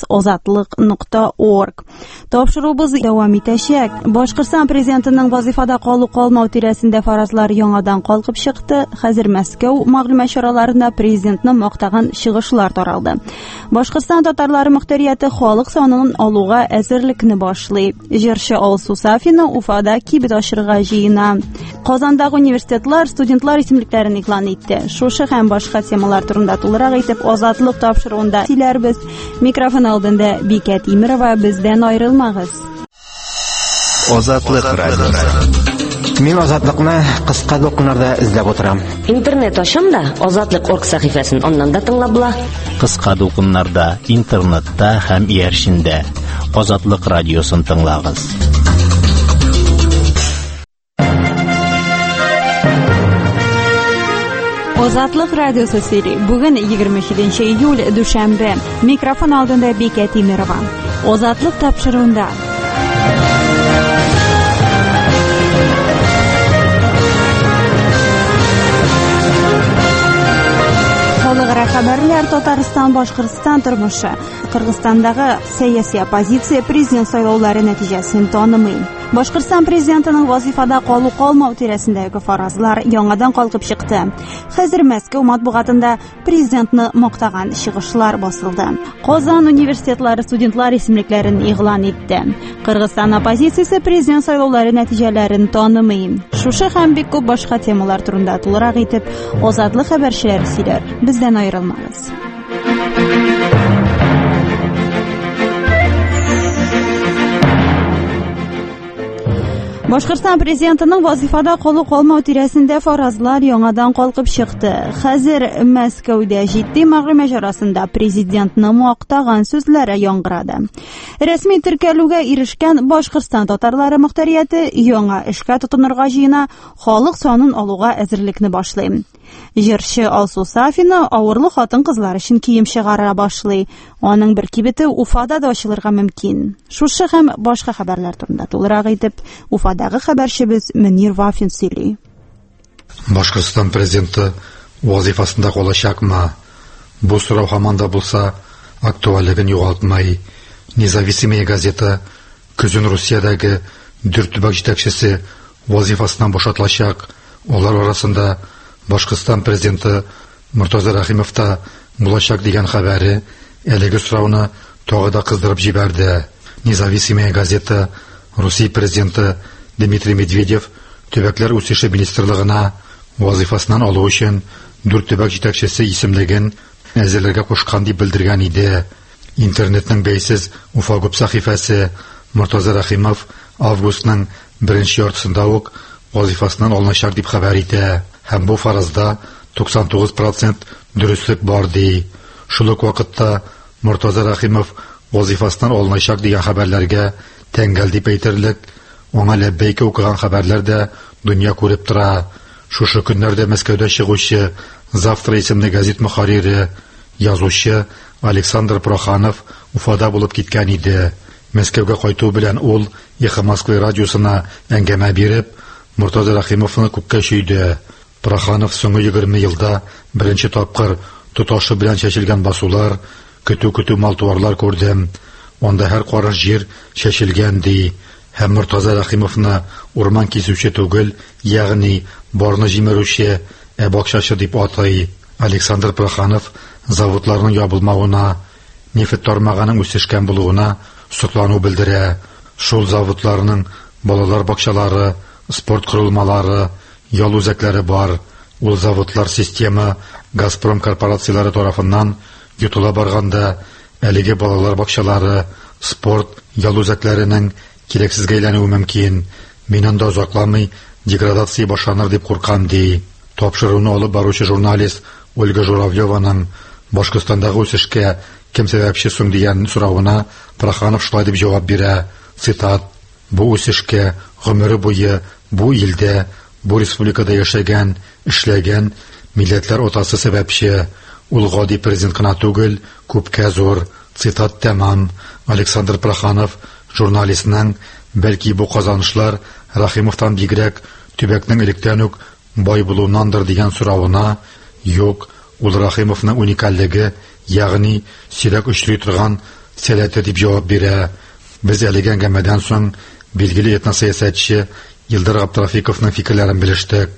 ozatlik.org. Тапшырубыз дәвам итәчәк. Башкортстан президентының вазифада калу-калмау тирәсендә өлкәсендә фаразлар яңадан калкып чыкты. Хәзер Мәскәү мәгълүмат чараларында президентны мактаган чыгышлар таралды. Башкортстан татарлары мөхтәрияте халык санын алуга әзерлекне башлый. Җырчы Алсу Сафина Уфада кибет ачырга җыена. Казандагы университетлар студентлар исемлекләрен игълан итте. Шушы һәм башка темалар турында тулырак әйтеп Азатлык тапшыруында сөйләрбез. Микрофон алдында Бикә Тимирова, бездән аерылмагыз. Азатлык радиосы. Мин Азатлыкны кыска докумнарда эзләп утырам. Интернет ачам да Азатлык.орг сәхифәсен аннан да тыңлап була. Кыска докумнарда, интернетта һәм ияршиндә Азатлык радиосын тыңлагыз. Азатлык радиосы сөйли. Бүген 27 июль дүшәмбе. Микрофон алдында Бикә Тимирова. Азатлык тапшыруында. Халыкара хәбәрләр Татарстан, Башкортстан тормышы. Кыргызстандагы сәяси оппозиция президент сайлаулары нәтиҗәсен танымый. Башкортстан президентының вазифада калу-калмау тирәсендәге фаразлар яңадан калкып чыкты. Хәзер Мәскәү матбугатында президентны мактаган чыгышлар басылды. Казан университетлары студентлар исемлекләрен игълан итте. Кыргызстан оппозициясе президент сайлаулары нәтиҗәләрен танымый. Шушы һәм бик күп башка темалар турында тулырак итеп Азатлык хәбәрчеләре сөйләр. Бездән аерылмагыз. Башкортстан президентының вазифада калу-калмау тирәсендә фаразлар яңадан калкып чыкты. Хәзер Мәскәүдә җитди мәгълүмат чарасында президентны мактаган сүзләре яңгырады. Рәсми теркәлүгә ирешкән Башкортстан татарлары мөхтәрияте яңа эшкә тотынырга җыена, халык санын алуга әзерлекне башлый. Җырчы Алсу Сафина авырлы хатын-кызлар өчен кием чыгара башлый. Аның бер кибете Уфада да ачылырга мөмкин. Шушы һәм башка хәбәрләр турында тулырак әйтеп, Уфадагы хәбәрчебез Мөнир Вафин сөйли. Башкортстан президенты вазифасында калачакмы? Бу сорау һаман да булса актуальлыгын югалтмай. Независимая газета көзен Русиядәге 4 төбәк җитәкчесе вазифасыннан бошатылачак. Алар арасында Башкортстан президенты Муртаза Рахимов та булачак дигән хәбәре әлеге сорауны тагы да кыздырып җибәрде. Независимая газета Русия президенты Дмитрий Медведев төбәкләр үсеше министрлыгына вазифасыннан алу өчен 4 төбәк җитәкчесе исемлеген әзерләргә кушкан дип белдергән иде. Интернетның бәйсез Уфа Губ сәхифәсе Муртаза Рахимов августның 1 яртысында ук вазифасыннан алыначак дип хәбәр итә. Һәм бу фаразда 99% дөрестлек бар ди. Шул ук вакытта Муртаза Рахимов вазифасыннан алыначак дигән хәбәрләргә тәңгәл дип әйтерлек, аңа ләббәйкә укыган хәбәрләр дә дөнья күреп тора. Шушы көннәрдә Мәскәүдә чыгучы Завтра исемле газет мөхәррире, язучы Александр Проханов Уфада булып киткән иде. Мәскәүгә кайту белән ул Эхо Москвы радиосына әңгәмә биреп, Муртаза Рахимовны күккә чөйде. Проханов соңгы 20 елда беренче тапкыр тоташы белән чәчелгән басулар, көтү малтуарлар күрдем. Онда һәр караш җир чәчелгән ди. Һәм Муртаза Рахимовны урман кисүче түгел, ягъни барны җимерүче, бакчачы дип атай. Александр Проханов заводларның ябылмавына, нефт тармагының үсешкән булуына соклану белдерә. Шул заводларның балалар бакчалары, спорт корылмалары, ял үзәкләре бар. Ул заводлар система Газпром корпорацияләре тарафыннан йотыла барганда, әлеге балалар бакчалары, спорт, ял үзәкләренең кирәксезгә әйләнүе мөмкин. Мин анда озакламый деградация башланыр дип куркам ди. Тапшыруны алып баручы журналист Ольга Журавлеваның Башкортстандагы үсешкә кем сәбәпче соң дигән соравына Проханов шулай дип җавап бирә. Цитат: "Бу үсешкә гомере буе бу илдә, бу республикада яшәгән, эшләгән милләтләр атасы сәбәпче. Ул гади президент кына түгел, күпкә зур." Цитат тәмам. Александр Проханов журналистның бәлки бу казанышлар Рахимовтан бигрәк төбәкнең электән үк бай булуыннандыр дигән соравына юк, ул Рахимовның уникальлеге, ягъни сирәк очрый торган сәләте дип җавап бирә. Без әлегә әңгәмәдән соң билгеле этносәясәтче Илдар Габдрафиковның фикерләрен белештек.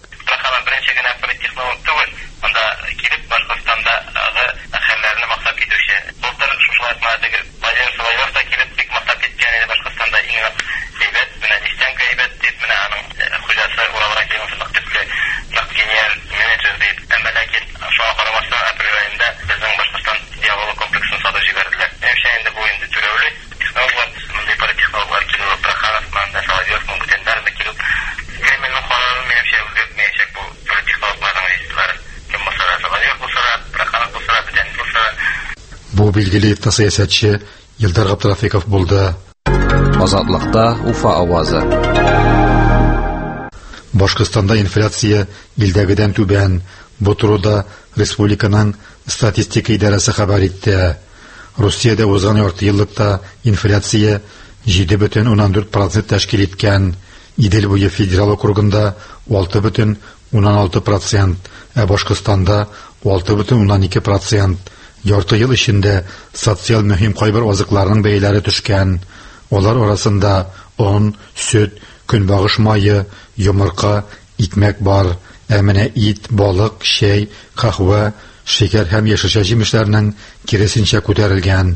Бу билгеле сәясәтче Илдар Габдрафиков булды. Азатлыкта Уфа авазы. Башкортстанда инфляция илдәгедән түбән. Бу турыда республиканың статистика идарәсе хәбәр итте. Русиядә узган ярты еллыкта инфляция 7,14% тәшкил иткән. Идел буе федерал округында 6,16%, ә Башкортстанда 6,12%. Ярты ел эчендә социаль мөһим кайбер азыкларның бәяләре төшкән. Алар арасында он, сөт, көнбагыш майы, йомырка, икмәк бар. Ә менә ит, балык, чәй, кахва, шекер һәм яшелчә җимешләрнең киресенчә күтәрелгән.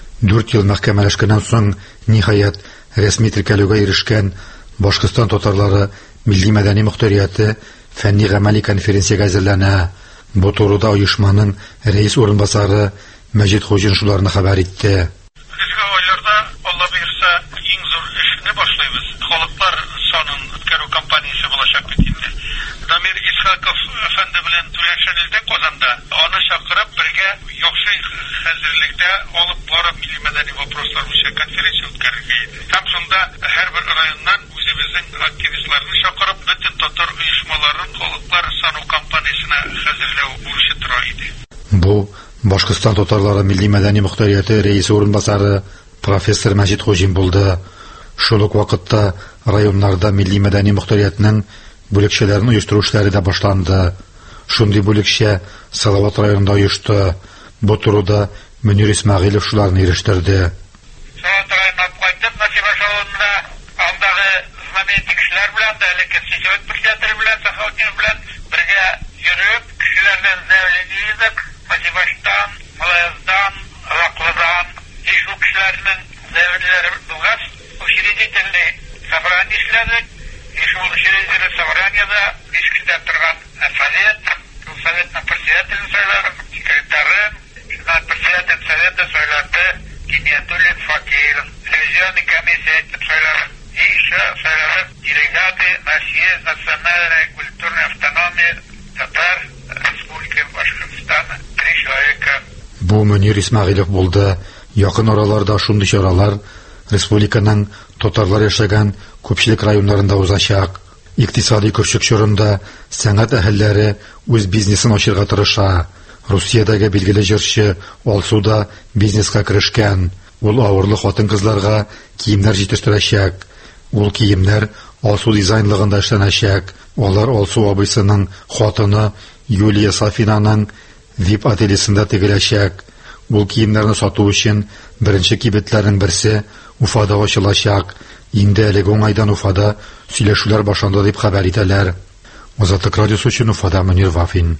4 ел мәхкәмәләшкәннән соң ниһаять рәсми теркәлүгә ирешкән Башкортстан татарлары милли мәдәни мөхтәрияте фәнни-гамәли конференцияга әзерләнә. Бу турыда оешманың рәис урынбасары Мәҗит Хуҗин шуларны хәбәр итте. Безгә айларда Алла бирсә иң зур эшне башлыйбыз. Халыклар санын үткәрү кампаниясе булачак бит инде. Дамир Исхаков әфәнде белән Түләшәнилдә Казанда аны чакырып бергә яхшы хәзерлектә алып барып милли мәдәни вопрослар буенча конференция үткәрергә иде. Һәм шунда һәрбер районнан үзебезнең активистларны чакырып бөтен татар оешмаларын халыклар сану кампаниясенә хәзерләү бурычы тора иде. Бу Башкортстан татарлары милли мәдәни мөхтәрияте рәисе урынбасары профессор Мәҗит Хуҗин булды. Шул ук вакытта районнарда милли мәдәни мөхтәриятның бүлекчәләрен оештыру эшләре дә башланды. Шундый бүлекчә Салават районында оешты. Бу турыда Мөнир Исмәгыйлов шуларны ирештерде. Салават районына кайтып, Насиба шавында алдагы знаменитый кешеләр белән дә элекке сельсовет председателе белән, Сахаутдин белән бергә йөреп, кешеләрдән заявление язып, Насибаштан, Малаяздан, Раклыдан, шу кешеләрнең заявлениеләре булгач, учредительный собрание эшләдек. Шул учредительный собраниедә 5 кешедән торган совет, советның председателен сайлады, секретарын, председатель совета сайлады, Гиниятуллин Факиров, телевизионный комиссия сайлады, и еще сайлады делегаты на съезд национальной культурной автономии татар Республики Башкортостана. 3 человека. Бу Мөнир Исмәгыйлов булды. Якын араларда шундый чаралар республиканың татарлар яшәгән күпчелек районнарында узачак. Икътисади көчлек чорында сәнгать әһелләре үз бизнесын ачырга тырыша. Русиядәге билгеле җырчы Алсуда бизнеска керешкән. Ул авырлы хатын-кызларга киемнәр җитештерәчәк. Ул киемнәр Алсу дизайнлыгында эшләнәчәк. Алар Алсу абыйсының хатыны Юлия Сафинаның VIP ательесында тегеләчәк. Ул киемнәрне сату өчен беренче кибетләрнең берсе Уфада ачылачак. Инде әлеге уңайдан Уфада сөйләшүләр башланды дип хәбәр итәләр. Азатлык радиосы өчен Уфада Мөнир Вафин.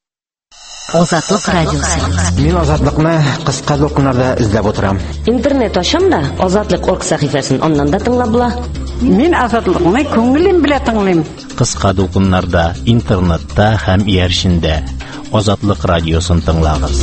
Азатлык радиосы. Мин азатлыкны кыска докумнарда эзләп утырам. Интернет ачам да Азатлык.орг сәхифәсен аннан да тыңлап була. Мин азатлыкны күңелем белән тыңлыйм. Кыска докумнарда, интернетта һәм ияршендә Азатлык радиосын тыңлагыз.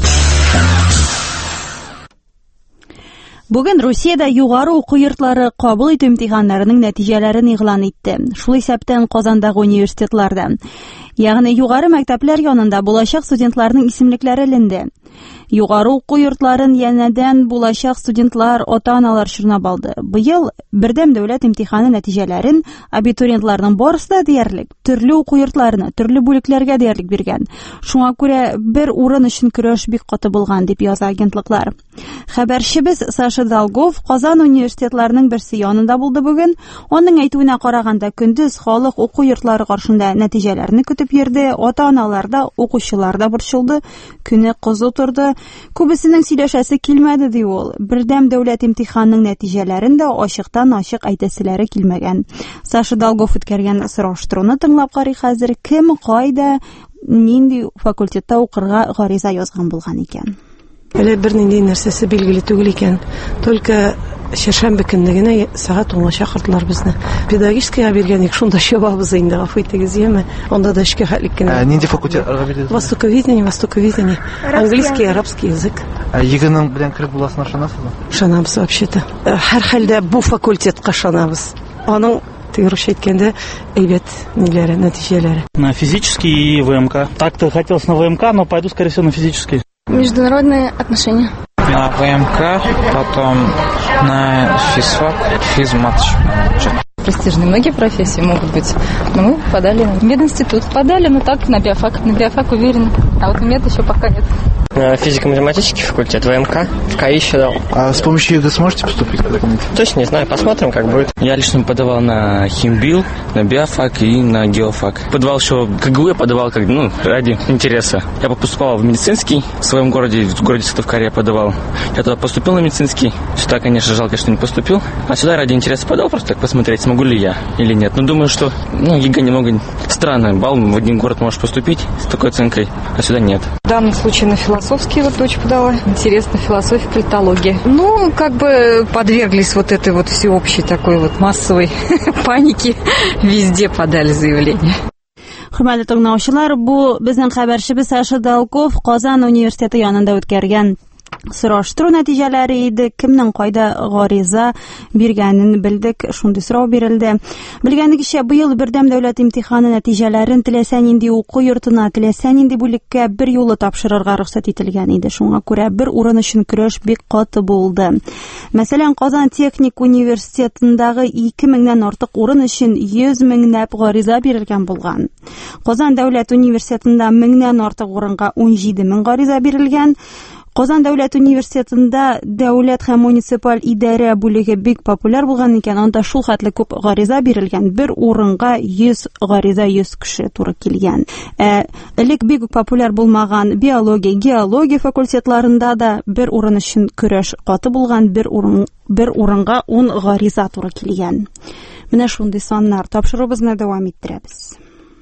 Бүген Русиядә югары уку йортлары кабул итү имтиханнарының нәтиҗәләрен игълан итте. Шул исәптән Казандагы университетларда, ягъни югары мәктәпләр янында булачак студентларның исемлекләре эленде. Югары уку йортларын янәдән булачак студентлар, ата-аналар чорнап алды. Быел бердәм дәүләт имтиханы нәтиҗәләрен абитуриентларның барысы да диярлек төрле уку йортларына, төрле бүлекләргә диярлек биргән. Шуңа күрә бер урын өчен көрәш бик каты булган дип яза агентлыклар. Хәбәрчебез Саша Долгов Казан университетларының берсе янында булды бүген. Аның әйтүенә караганда, көндез халык уку йортлары каршында нәтиҗәләрне көтеп йөрде, ата-аналар да, укучылар да борчылды, көне кызу торды. Күбесенең сөйләшәсе килмәде ди ул. Бердәм дәүләт имтиханының нәтиҗәләрен дә ачыктан-ачык әйтәселәре килмәгән. Саша Долгов үткәргән сораштыруны тыңлап карый хәзер, кем, кайда, нинди факультетта укырга гариза язган булган икән. Әле бернинди нәрсәсе билгеле түгел икән. Только шәшәмбе көнне генә сәгать 10-га чакырдылар безне. Педагогическийга биргәнек, шунда чабабыз инде, гафу итегез, яме. Анда да эшкә хәтлек кенә. Нинди факультетларга бирдегез? Востоковедение, английский, арабский язык. Егының белән кереп буласына ышанасызмы? Ышанабыз вообще-то. Һәр хәлдә бу факультетка ышанабыз. Аның тыйрыш әйткәндә әйбәт ниләре, нәтиҗәләре. На физический и ВМК. Так-то хотелось на ВМК, но пойду, скорее всего, на физический. Международные отношения. На ВМК, потом на физфак, физмат. Престижные многие профессии могут быть. Но мы подали на мединститут. Подали, но так на биофак. На биофак уверен. А вот на мед еще пока нет. На физико-математический факультет, ВМК, в КАИ еще дал. А с помощью ЕГЭ сможете поступить когда-нибудь? Точно не знаю, посмотрим, как будет. Я лично подавал на химбил, на биофак и на геофак. Подавал еще КГУ, я подавал ради интереса. Я поступал в медицинский в своем городе, в городе Сыктывкаре я подавал. Я туда поступил на медицинский. Сюда, конечно, жалко, что не поступил. А сюда ради интереса подал, просто так посмотреть, смогу ли я или нет. Но думаю, что ЕГЭ немного странный. Балл в один город можешь поступить с такой оценкой, а сюда нет. В данном случае на философский вот дочь подала. Интересно, философия, политология. Подверглись вот этой вот всеобщей такой вот массовой панике. Везде подали заявление. Хөрмәтле тыңлаучылар, бу безнең хәбәрчебез Саша Долгов Казан университеты янында үткәргән сораштыру нәтиҗәләре иде. Кемнең кайда гариза биргәнен белдек, шундый сорау бирелде. Белгәнегезчә, быел бердәм дәүләт имтиханы нәтиҗәләрен теләсә нинди уку йортына, теләсә нинди бүлеккә бер юлы тапшырырга рөхсәт ителгән иде. Шуңа күрә бер урын өчен көрәш бик каты булды. Мәсәлән, Казан техник университетындагы 2000-нән артык урын өчен 100 меңләп гариза бирелгән булган. Казан дәүләт университетында 1000-нән артык урынга 17 мең гариза бирелгән. Казан дәүләт университетында дәүләт һәм муниципаль идарә бүлеге бик популяр булган икән, анда шул хәтле күп гариза бирелгән. Бер урынга 100 гариза 100 кеше туры килгән. Элек бик популяр булмаган биология, геология факультетларында да бер урын өчен көрәш каты булган, бер урынга 10 гариза туры килгән. Менә шундый саннар. Тапшырыбызны дәвам иттерәбез.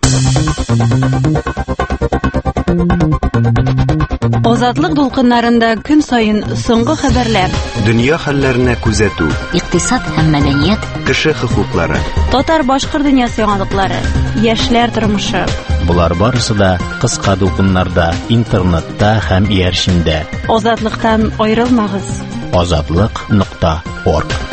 Азатлык дулкыннарында көн сайын соңгы хәбәрләр. Дөнья хәлләренә күзәтү. Икътисад һәм мәдәният. Кеше хокуклары. Татар-башкорт дөньясы яңалыклары. Яшьләр тормышы. Булар барысы да кыска дулкыннарда, интернетта һәм иярчендә. Азатлыктан аерылмагыз. Azatlyk.org.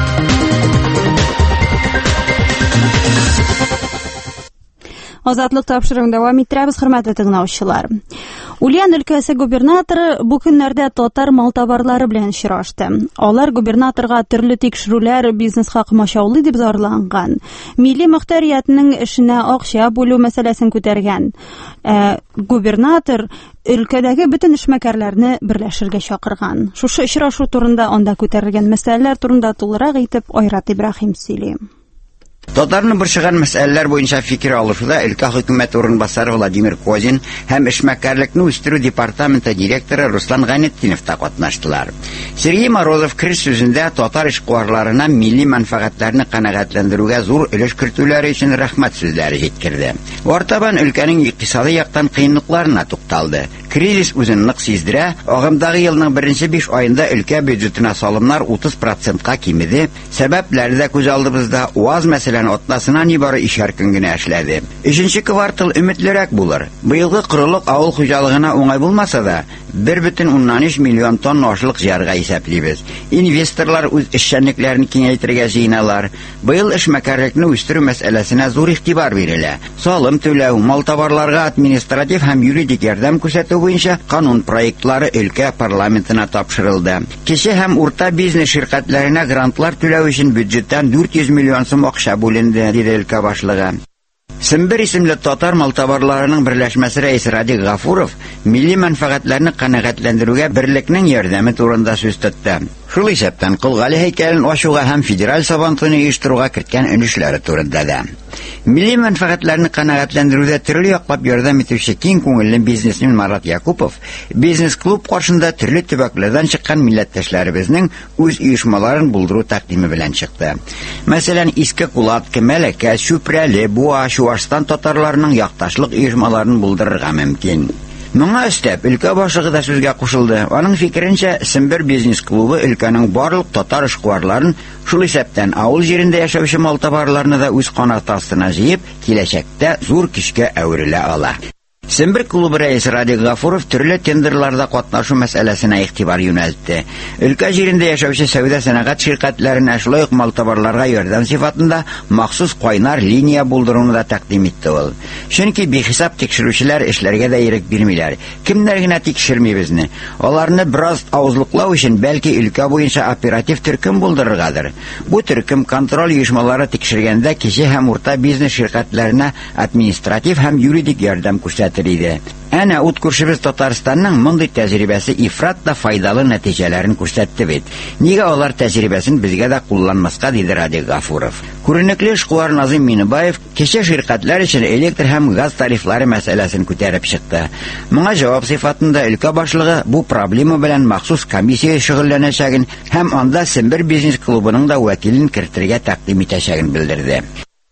Азатлык тапшырыгын дәвам иттерәбез, хөрмәтле тыңлаучылар. Ульян өлкәсе губернаторы бу көннәрдә татар малтабарлары белән очрашты. Алар губернаторга төрле тикшерүләр, бизнеска комачаулый дип зарланган. Милли мөхтәриятның эшенә акча бүлү мәсьәләсен күтәргән. Губернатор өлкәдәге бөтен эшмәкәрләрне берләшергә чакырган. Шушы очрашу турында анда күтәрелгән мәсьәләләр турында тулырак итеп Айрат Ибраһим сөйли. Татарны борчыган мәсьәләләр буенча фикер алышуда өлкә хөкүмәт урынбасары Владимир Козин һәм эшмәкәрлекне үстерү департаменты директоры Руслан Ганетдинов та катнаштылар. Сергей Морозов киреш сүзендә татар эшкуарларына милли мәнфәгатьләрне канәгатьләндерүгә зур өлеш кертүләре өчен рәхмәт сүзләре җиткерде. Артабан өлкәнең икътисади яктан кыенлыкларына тукталды. Кризис үзен нык сиздерә, агымдагы елның беренче 5 аенда өлкә бюджетына салымнар 30%-ка кимеде. Сәбәпләре дә күз алдыбызда. УАЗ мәсәлән атнасына нибары 2 көн генә эшләде. 3нче квартал өметлерәк булыр. Быелгы корылык авыл хуҗалыгына уңай булмаса да, 1,3 миллион тонна ашлык җыярга исәплибез. Инвесторлар үз эшчәнлекләрен киңәйтергә җыйналар. Быел эшмәкәрлекне үстерү мәсьәләсенә зур игътибар бирелә. Салым түләү, малтабарларга административ һәм юридик ярдәм күрсәтү буенча канун проектлары өлкә парламентына тапшырылды. Кече һәм урта бизнес ширкәтләренә грантлар түләү өчен бюджеттан 400 миллион сум акча бүленде, диде өлкә башлыгы. Сембер исемле татар малтабарларының берләшмәсе рәисе Радик Гафуров милли мәнфәгатьләрне канәгатьләндерүгә берлекнең ярдәме турында сүз тотты. Шул исәптән Кылгали һәйкәлен ачуга һәм федераль Сабантуйны оештыруга керткән өлешләре турында да. Милли мәнфәгатьләрне канәгатьләндерүдә төрле яклап ярдәм итүче киң күңелле бизнесмен Марат Якупов бизнес-клуб каршында төрле төбәкләрдән чыккан милләттәшләребезнең үз оешмаларын булдыру тәкъдиме белән чыкты. Мәсәлән, Иске Кулат, Мәләкә, Чүпрәле, Буа, Чуашстан татарларының якташлык оешмаларын булдырырга мөмкин. Моңа өстәп, өлкә башлыгы да сүзгә кушылды. Аның фикеренчә, Сембер бизнес-клубы өлкәнең барлык татар эшкуарларын, шул исәптән авыл җирендә яшәүче малтабарларны да үз канаты астына җыеп, киләчәктә зур көчкә әверелә ала. Сембер клубы рәисе Радик Гафуров төрле тендерларда катнашу мәсьәләсенә игътибар юнәлтте. Өлкә җирендә яшәүче сәүдә-сәнәгать ширкәтләренә шулай ук малтабарларга ярдәм сыйфатында махсус кайнар линия булдыруны да тәкъдим итте ул. Чөнки бихисап тикшерүчеләр эшләргә дә ирек бирмиләр. Кемнәр генә тикшерми безне? Аларны бераз авызлыклау өчен бәлки өлкә буенча оператив төркем булдырыргадыр. Бу төркем контроль оешмалары тикшергәндә кече һәм урта бизнес ширкәтләренә административ һәм юридик ярдәм күрсәтер. Әнә ут күршебез Татарстанның мондый тәҗрибәсе ифрат та файдалы нәтиҗәләрен күрсәтте бит. Нигә алар тәҗрибәсен безгә дә кулланмаска, диде Радик Гафуров. Күренекле эшкуар Назым Минебаев кече ширкәтләр өчен электр һәм газ тарифлары мәсьәләсен күтәреп чыкты. Моңа җавап сыйфатында өлкә башлыгы бу проблема белән махсус комиссия шөгыльләнәчәген һәм анда Сембер бизнес-клубының да вәкилен кертергә тәкъдим итәчәген белдерде.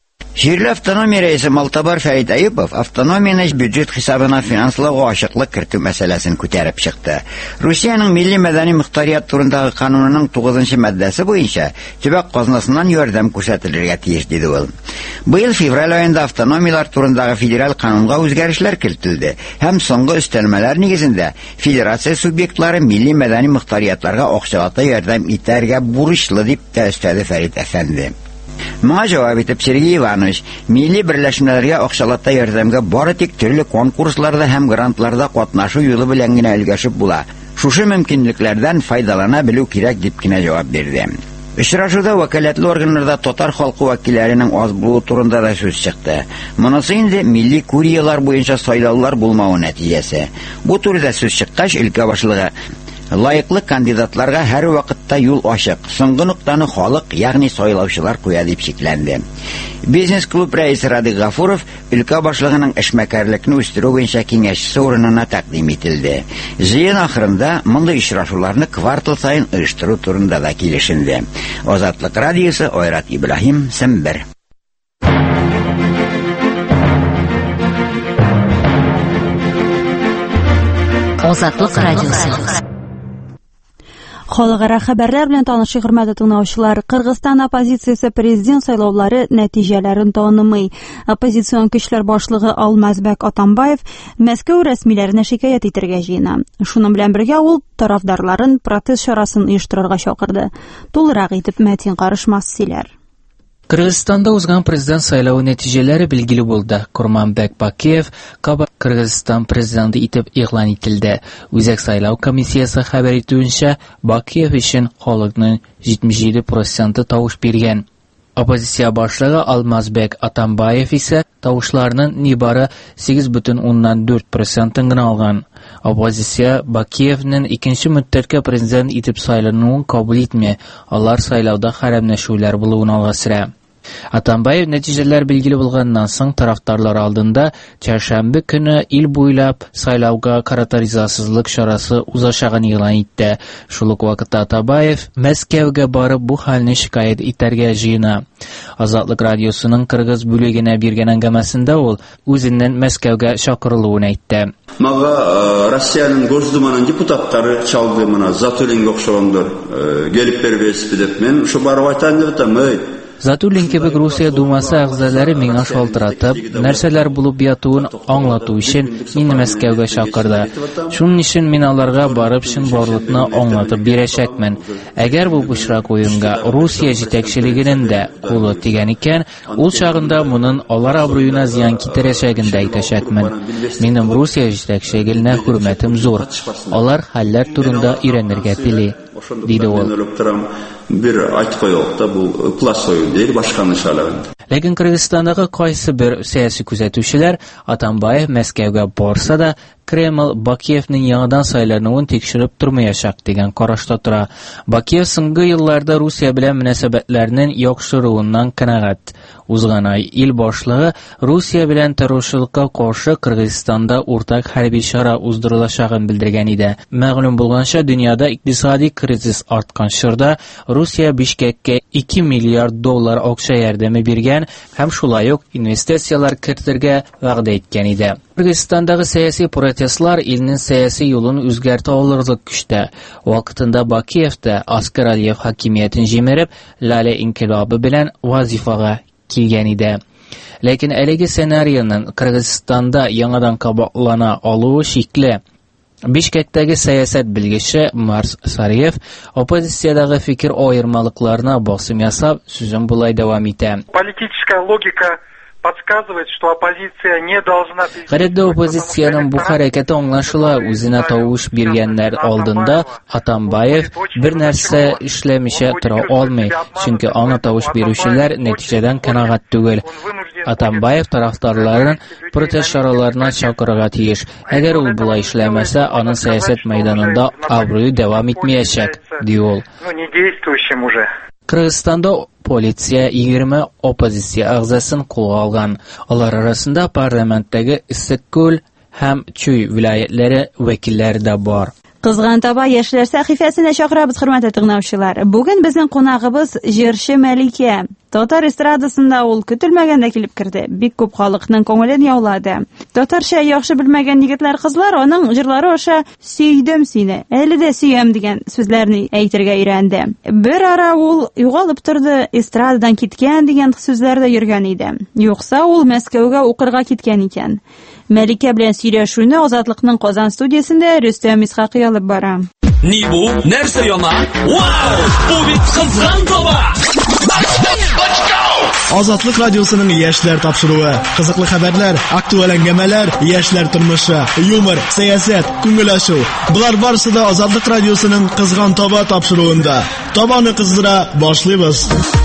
Җирле автономия рәисе Малтабар Фәрит Әюпов автономияны бюджет хисабына финанслауга ачыклык кертү мәсьәләсен күтәреп чыкты. Русиянең милли мәдәни мөхтәрият турындагы канунының 9-нчы маддәсе буенча төбәк казнасыннан ярдәм күрсәтелергә тиеш, диде ул. Быел февраль аенда автономиялар турындагы федераль канунга үзгәрешләр кертелде һәм соңгы өстәлмәләр нигезендә федерация субъектлары милли мәдәни мөхтәриятларга акчалата ярдәм итәргә бурычлы, дип тәэсдиде Фәрит әфәнде. Моңа җавап итеп Сергей Иванович, милли берләшмәләргә акчалата ярдәмгә бары тик төрле конкурсларда һәм грантларда катнашу юлы белән генә өлгәшеп була. Шушы мөмкинлекләрдән файдалана белү кирәк, дип кенә җавап бирде. Очрашуда вәкаләтле органнарда татар халкы вәкилләренең аз булуы турында да сүз чыкты. Монысы инде милли куриялар буенча сайлаулар булмауы нәтиҗәсе. Бу турыда сүз чыккач, өлкә башлыгы лайыклы кандидатларга һәр вакытта юл ачык. Соңгы ноктаны халык, ягъни сайлаучылар куя, дип шикләнде. Бизнес-клуб рәисе Радик Гафуров өлкә башлыгының эшмәкәрлекне үстерү буенча киңәшчесе урынына тәкъдим ителде. Җыен ахырында мондый очрашуларны квартал сайын оештыру турында да килешелде. Азатлык радиосы, Айрат Ибраһим, Сембер. Азатлык радиосы. Халыкара хәбәрләр белән танышыйк, хөрмәтле тыңлаучылар. Кыргызстан оппозициясе президент сайлаулары нәтиҗәләрен танымый. Оппозицион көчләр башлыгы Алмазбек Атамбаев Мәскәү рәсмиләренә шикаят итәргә җыена. Шуның белән бергә ул тарафдарларын протест чарасын оештырырга чакырды. Тулырак итеп Мәтин Карышмас сөйләр. Кыргызстанда узган президент сайлауы нәтиҗәләре билгеле булды. Курманбек Бакиев Кыргызстан президенты итеп игълан ителде. Үзәк сайлау комиссиясе хәбәр итүенчә, Бакиев өчен халыкның 77% тавыш биргән. Оппозиция башлыгы Алмазбек Атамбаев исә тавышларның нибары 8,4% гына алган. Оппозиция Бакиевның икенче мөддәткә президент итеп сайлануын кабул итми, алар сайлауда хәрәмләшүләр булуын алга сөрә. Атамбаев нәтиҗәләр билгеле булганнан соң тарафдарлар алдында чәршәмбе көне ил буйлап сайлауга каратаризасызлык чарасы узачагын игълан итте. Шул ук вакытта Атамбаев Мәскәүгә барып бу хәлне шикаят итәргә җыена. Азатлык радиосының кыргыз бүлегенә биргән әңгәмәсендә ул үзенең Мәскәүгә чакырылуын әйтте. Мага Россиянын Госдуманын депутаттары чалды, мына Затулинге охшогондор келип бербесизби деп мен ушу барып айтайын деп атам. Затулин кебек Русия Думасы әгъзалары миңа шалтыратып, нәрсәләр булып ятуын аңлату өчен мине Мәскәүгә чакырды. Шуның өчен мин аларга барып чынбарлыкны аңлатып бирәчәкмен. Әгәр бу бушрак уенга Русия җитәкчелегенең дә кулы тигән икән, ул чагында моның алар абруена зыян китерәчәген дә әйтәчәкмен. Минем Русия җитәкчелегенә хөрмәтем зур. Алар хәлләр турында өйрәнергә тели, диде ул. bir айтып коелук да, бул ыплас оюн дейли, башканы шалагында. Ләкин Кыргызстандагы кайсы бер сәяси күзәтүчеләр Атамбаев Мәскәүгә барса да Кремль Бакиевның яңадан сайлануын тикшереп тормаячак дигән карашта тора. Бакиев соңгы елларда Русия белән мөнәсәбәтләрнең яхшыруыннан канәгать. Узган ай ил башлыгы Русия белән террорчылыкка каршы Кыргызстанда уртак хәрби чара уздырылачагын белдергән иде. Мәгълүм булганча, дөньяда икътисади кризис арткан чорда Русия Бишкеккә 2 миллиард доллар акча ярдәме биргән һәм шулай ук инвестициялар кертергә вәгъдә иткән иде. Кыргызстандагы сәяси протестлар илнең сәяси юлын үзгәртә алырлык көчтә. Вакытында Бакиев та Аскар Алиев хакимиятен җимереп, Лале инкилабы белән вазифага килгән иде. Ләкин әлеге сценарийның Кыргызстанда яңадан кабатлана алуы шикле. Бишкектәге сәясәт белгече Марс Сариев оппозициядагы фикер аермалыкларына басым ясап, сүзен булай дәвам итә. Политическая логика подсказывает, что оппозиция не должна... Гадәттә оппозициянең бу хәрәкәте аңлашыла, үзенә тавыш биргәннәр алдында Атамбаев бер нәрсә эшләмичә тора алмый, чөнки аңа тавыш бирүчеләр нәтиҗәдән канәгать түгел. Атамбаев тарафдарларын протест чараларына чакырырга тиеш. Әгәр ул булай эшләмәсә, аның сәясәт мәйданында абруй дәвам итмәячәк, ди ул. Кыргызстанда полиция 20 оппозиция агзасын кулга алган. Алар арасында парламенттагы Иссыккүл һәм Чуй вилаятләре вәкилләре дә бар. Кызган таба яшьләр сәхифәсенә чакырабыз, хөрмәтле тыңлаучылар. Бүген безнең кунагыбыз җырчы Мәликә. Татар эстрадасында ул көтелмәгәндә килеп керде. Бик күп халыкның күңелен яулады. Татарча яхшы белмәгән егетләр, кызлар аның җырлары аша "Сөйдем сине, әле дә сөям" дигән сүзләрне әйтергә өйрәнде. Бер ара ул югалып торды, эстрададан киткән дигән сүзләрдә йөргән иде. Юкса ул Мәскәүгә укырга киткән икән. Мәликә белән сөйләшүне Азатлыкның Казан студиясендә Рөстәм Исхакый алып бара. Ни бу? Нәрсә яна? Вау! Бу бит кызган таба! Азатлык радиосының яшьләр тапшыруы, кызыклы хәбәрләр, актуаль әңгәмәләр, яшьләр тормышы, юмор, сәясәт, күңел ачу. Булар барысы да Азатлык радиосының кызган таба тапшыруында. Табаны кыздыра башлыйбыз.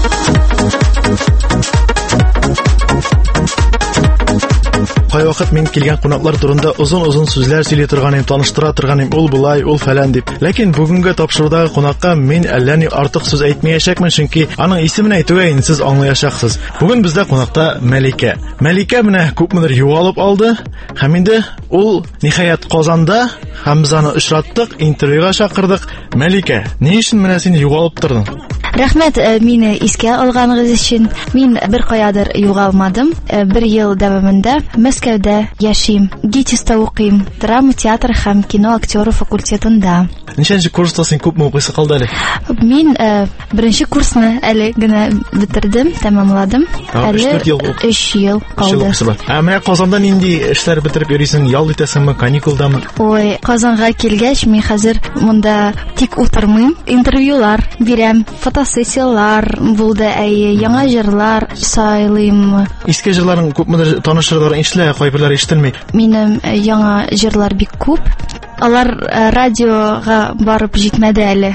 Кайвакыт мин килгән кунаклар турында озын-озын сүзләр сөйли торганым, таныштыра торганым, ул булай, ул фәлән дип. Ләкин бүгенге тапшырудагы кунакка мин әллә ни артык сүз әйтмәячәкмен, чөнки аның исемен әйтүгә инде сез аңлаячаксыз. Бүген бездә кунакта Мәликә. Мәликә менә күпмедер юалып алды, һәм инде ул ниһаять Казанда, һәм без аны очраттык, интервьюга чакырдык. Мәликә, ни өчен менә син юалып тордың? Рәхмәт, мине искә алганыгыз өчен. Мин бер каядыр югалмадым. Бер ел дәвамында Мәскәүдә яшим. ГИТИСта укыйм. Драма, театр һәм кино актеры факультетында. Ничәнче курста син күпме укыйсы калды әле? Мин беренче курсны әле генә бетердем, тәмамладым. Әле 3 ел калды. Менә Казанда нинди эшләр бетереп йөрисең? Ял итәсеңме, каникулдамы? Ой, Казанга килгәч, мин хәзер монда тик утырмыйм. Интервьюлар бирәм, фотосессиялар булды, яңа җырлар сайлыйм. Иске җырларың күпмедер танышырлар, эшлә, кайберләр ишетелми. Минем яңа җырлар бик күп. Алар радиога барып җитмәде әле.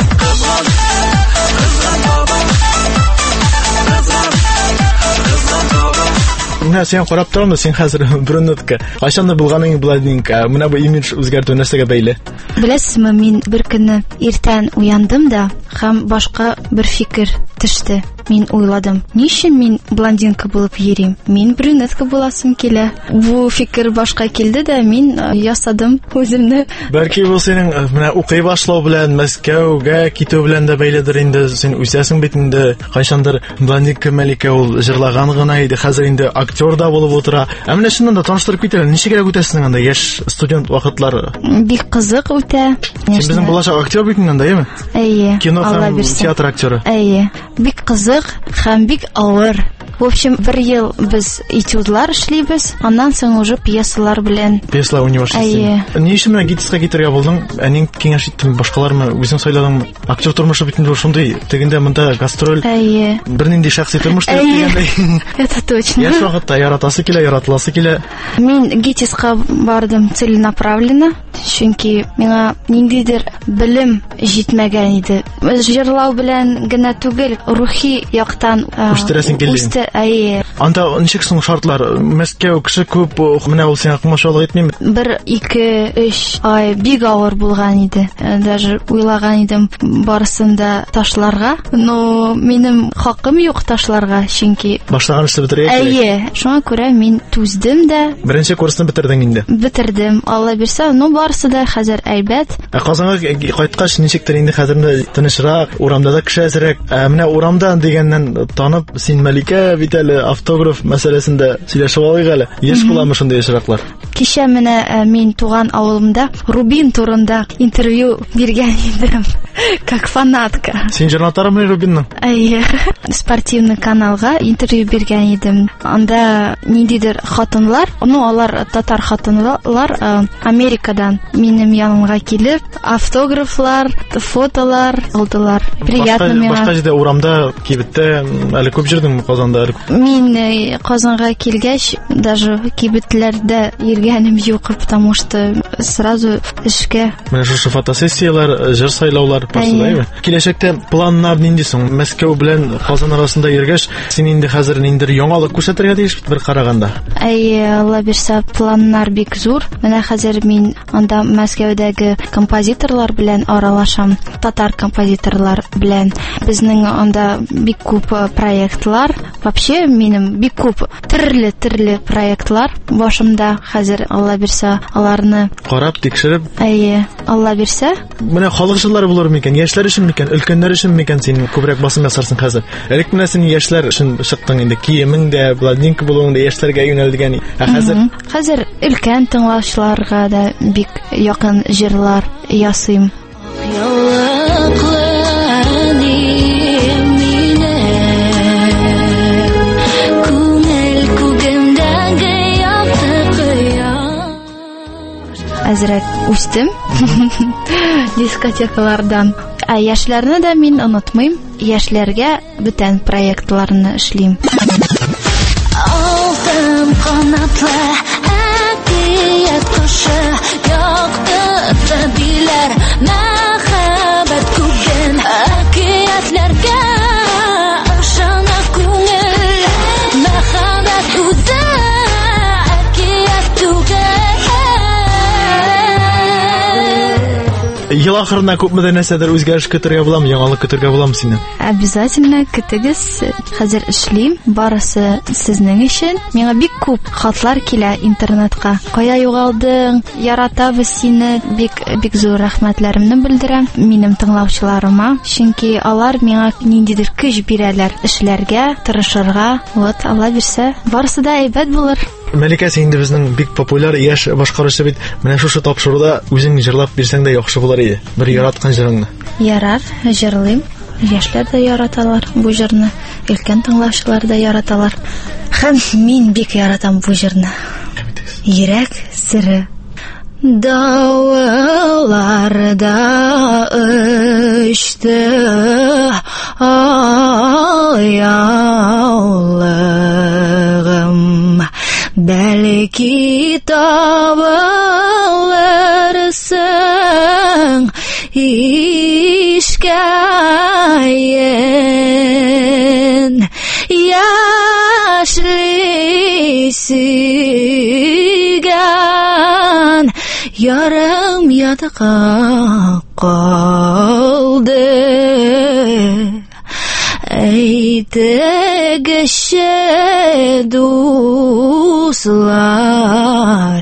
Менә син карап торам, син хәзер брюнетка. Кайчанда булганың булайдың, менә бу имидж үзгәртү нәрсәгә бәйле? Беләсезме, мин бер көнне иртән уяндым да, һәм башка бер фикер төште. Мин уйладым, ничек мин блондинка булып йөрим? Мин брюнетка буласым килә. Бу фикер башка килде дә, мин ясадым үземне. Бәлки бу синең менә укый башлау белән, Мәскәүгә китү белән дә бәйледер инде. Син үсәсең бит инде. Кайчандыр блондинка Мәликә ул җырлаган гына иде, хәзер инде актер да булып утыра. Ә менә шуннан да таныштырып китәләр. Ничегрәк үтәсең анда яшь студент вакытлары? Бик кызык үтә. Син безнең булачак актер бит инде, яме? Әйе. Кино һәм театр актеры. Әйе. Бик кызык һәм бик авыр. В общем, бер ел без этюдлар эшлибез, аннан соң уже пьесалар белән. Пьесалар университеты. Ни өчен менә ГИТИСка китергә булдың? Әнең киңәш иттең, башкалармы үзең сайладың? Актер тормышы бит инде шундый. Тегендә монда гастроль. Бернинди шәхси тормыш дигәндәй. Это точно. Яшь вакытта яратасы килә, яратыласы килә. Мин ГИТИСка бардым целенаправленно, чөнки миңа ниндидер белем җитмәгән иде. Җырлау белән генә түгел, рухи яктан үстерәсең килде. Анда ничек соң шартлар? Мәскәү кеше күп, менә ул сиңа комачалык итмиме? 1-2-3 ай бик авыр булган иде. Даже уйлаган идем барысында ташларга, но минем хакым юк ташларга, чөнки башлаган эшне бетерергә кирәк. Шуңа күрә мин түздем дә. Беренче курсны бетердең инде. Бетердем. Алла бирсә, ну барысы да хәзер әйбәт. Казанга кайткач ничектер инде хәзер тынычрак, урамда да кеше әзрәк. Менә урамда дигәннән танып, син Мәликә бит әле автограф мәсьәләсендә сөйләшеп алыйк әле. Еш буламы шундый яшьраклар? Кичә менә мин туган авылымда Рубин турында интервью биргән идем. Как фанатка. Син җырлатармы Рубинны? Спортивный каналга интервью биргән идем. Анда ниндидер хатынлар, алар татар хатынлар Америкадан минем янымга килеп, автографлар, фотолар алдылар. Приятно миңа. Башка җирдә урамда кибеттә әле күп җирдеңме Казанда? Мин Казанга килгәч, даже кибетләрдә йөргәнем юк, потому что сразу эшкә. Менә шушы фотосессиялар, җыр сайлаулар барсыдаймы? Киләчәктә планнар нинди соң? Мәскәү белән Казан арасында йөргәч, син инде хәзер ниндидер яңалык күрсәтергә тиеш бит бер караганда. Алла бирсә, планнар бик зур. Менә хәзер мин анда Мәскәүдәге композиторлар белән аралашам, татар композиторлар белән. Безнең анда бик күп проектлар, вообще минем бик күп төрле проектлар башымда хәзер. Алла бирсә, аларны карап, тикшереп. Алла бирсә. Менә халык җырлары булыр микән? Яшьләр өчен микән? Өлкәннәр өчен микән? Син күбрәк басым ясарсың хәзер. Элек менә син яшьләр өчен чыктың инде. Киемең дә, бладинка булуың да яшьләргә юнәлдегән. Хәзер өлкән тыңлаучыларга да бик якын җырлар ясыйм. Әзрәк үстем дискотекалардан. Яшьләрне дә мин онытмыйм. Яшьләргә бүтән проектларны эшлим. Алтын канатлы әкият кошы, якты биләр, мәхәббәт күген әкиятләргә ышана күңел, мәхәббәт үзе әкият түгел. Ел ахырына күпме нәрсәдер үзгәреш көтәргә буламы, яңалык көтәргә буламы синең? Обязательно көтегез. Хәзер эшлим, барысы сезнең өчен. Миңа бик күп хатлар килә интернетка. Кая югалдың? Яратабыз сине. Бик зур рәхмәтләремне белдерәм минем тыңлаучыларыма, чөнки алар миңа ниндидер көч бирәләр эшләргә, тырышырга. Вот, Алла бирсә, барысы да әйбәт булыр. Мәликә, син инде безнең бик популяр яшь башкаручы бит. Менә шушы тапшыруда үзең җырлап бирсәң дә яхшы булыр иде. Бер яраткан җырыңны. Ярар, җырлыйм. Яшьләр дә яраталар бу җырны. Өлкән тыңлаучылар да яраталар. Һәм мин бик яратам бу җырны. Йөрәк сире. Дауылларда очты аяулыгым, бәлки табылырсың ишкәен, яшьли сөйгән ярым ятка калды. Әйтегезче, дуслар,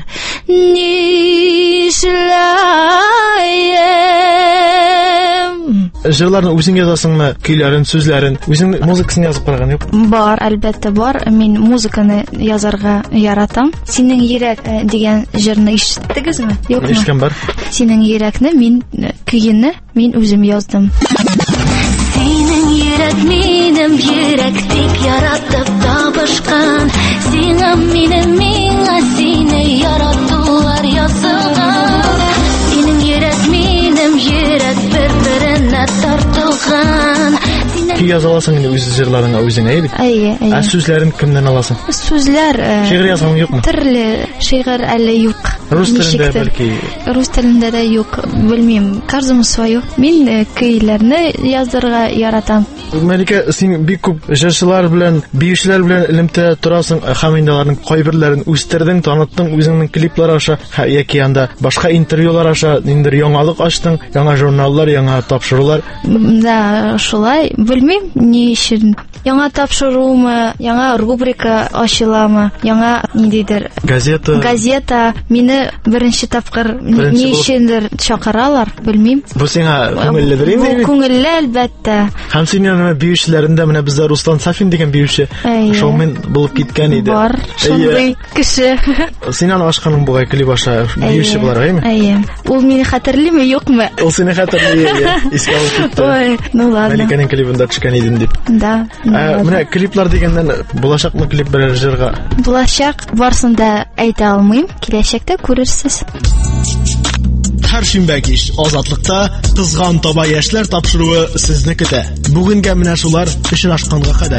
нишләйем? Җырларны үзең язасыңмы, көйләрен, сүзләрен, үзең музыкасын язып караган юк? Бар, әлбәттә бар. Мин музыканы язарга яратам. Синең йөрәк дигән җырны ишеттегезме? Юкмы? Ишеткән бар. Синең йөрәкне мин көйне мин үзем яздым. Синең йөрәк йөрәк минем йөрәк тик яратып табышкан сиңа минем миңа сине яратулар язылган синең йөрәк минем йөрәк бер-беренә тартылган Яза аласың инде үз җырларыңа үзеңә бит. Әйе. Сүзләрен кемнән аласың? Сүзләр Шигырь язган юкмы? Төрле шигырь әле юк. Рус телендә бәлки. Рус телендә дә юк. Белмим, каждому свое. Мин көйләрне язырга яратам. Мәликә, син бик күп җырчылар белән, биючеләр белән элемтә торасың, һәм инде аларның кайберләрен үстердең, таныттың, үзеңнең клиплар аша, яки анда башка интервьюлар аша, инде яңалык ачтың, яңа журналлар, яңа тапшырулар. Да, шулай. Белмим, ни өчен. Яңа тапшырумы, яңа рубрика ачыламы, яңа ниндидер газета. Мине беренче тапкыр ни өчендер чакыралар, белмим. Бу сиңа күңелледер инде? Бу күңелле әлбәттә. Һәм син биючеләрендә менә бездә Руслан Сафин дигән биюче шоумен булып киткән иде. Бар, шундый кеше. Син аны ашканың бугай клип аша биюче булар, әйме? Әйе. Ул мине хәтерлиме, юкмы? Ул сине хәтерли, искә алып китте. Ой, ну ладно. Мәликәнең клибында төшкән идем дип. Да. Менә клиплар дигәннән булачакмы клип берәр җырга? Булачак, барсын да әйтә алмыйм. Киләчәктә күрерсез. Һәр шимбә кич Азатлыкта кызган таба яшьләр тапшыруы сезне көтә. Бүгенгә менә шулар очрашканга кадәр.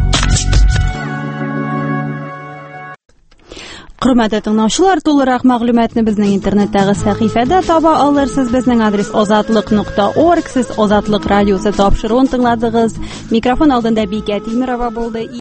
Хөрмәтле тыңлаучылар, тулырак мәгълүматны безнең интернеттагы сәхифәдә таба алырсыз. Безнең адрес azatlyk.org. Сез Азатлык радиосы тапшыруын тыңладыгыз. Микрофон алдында Бикә Тимирова булды.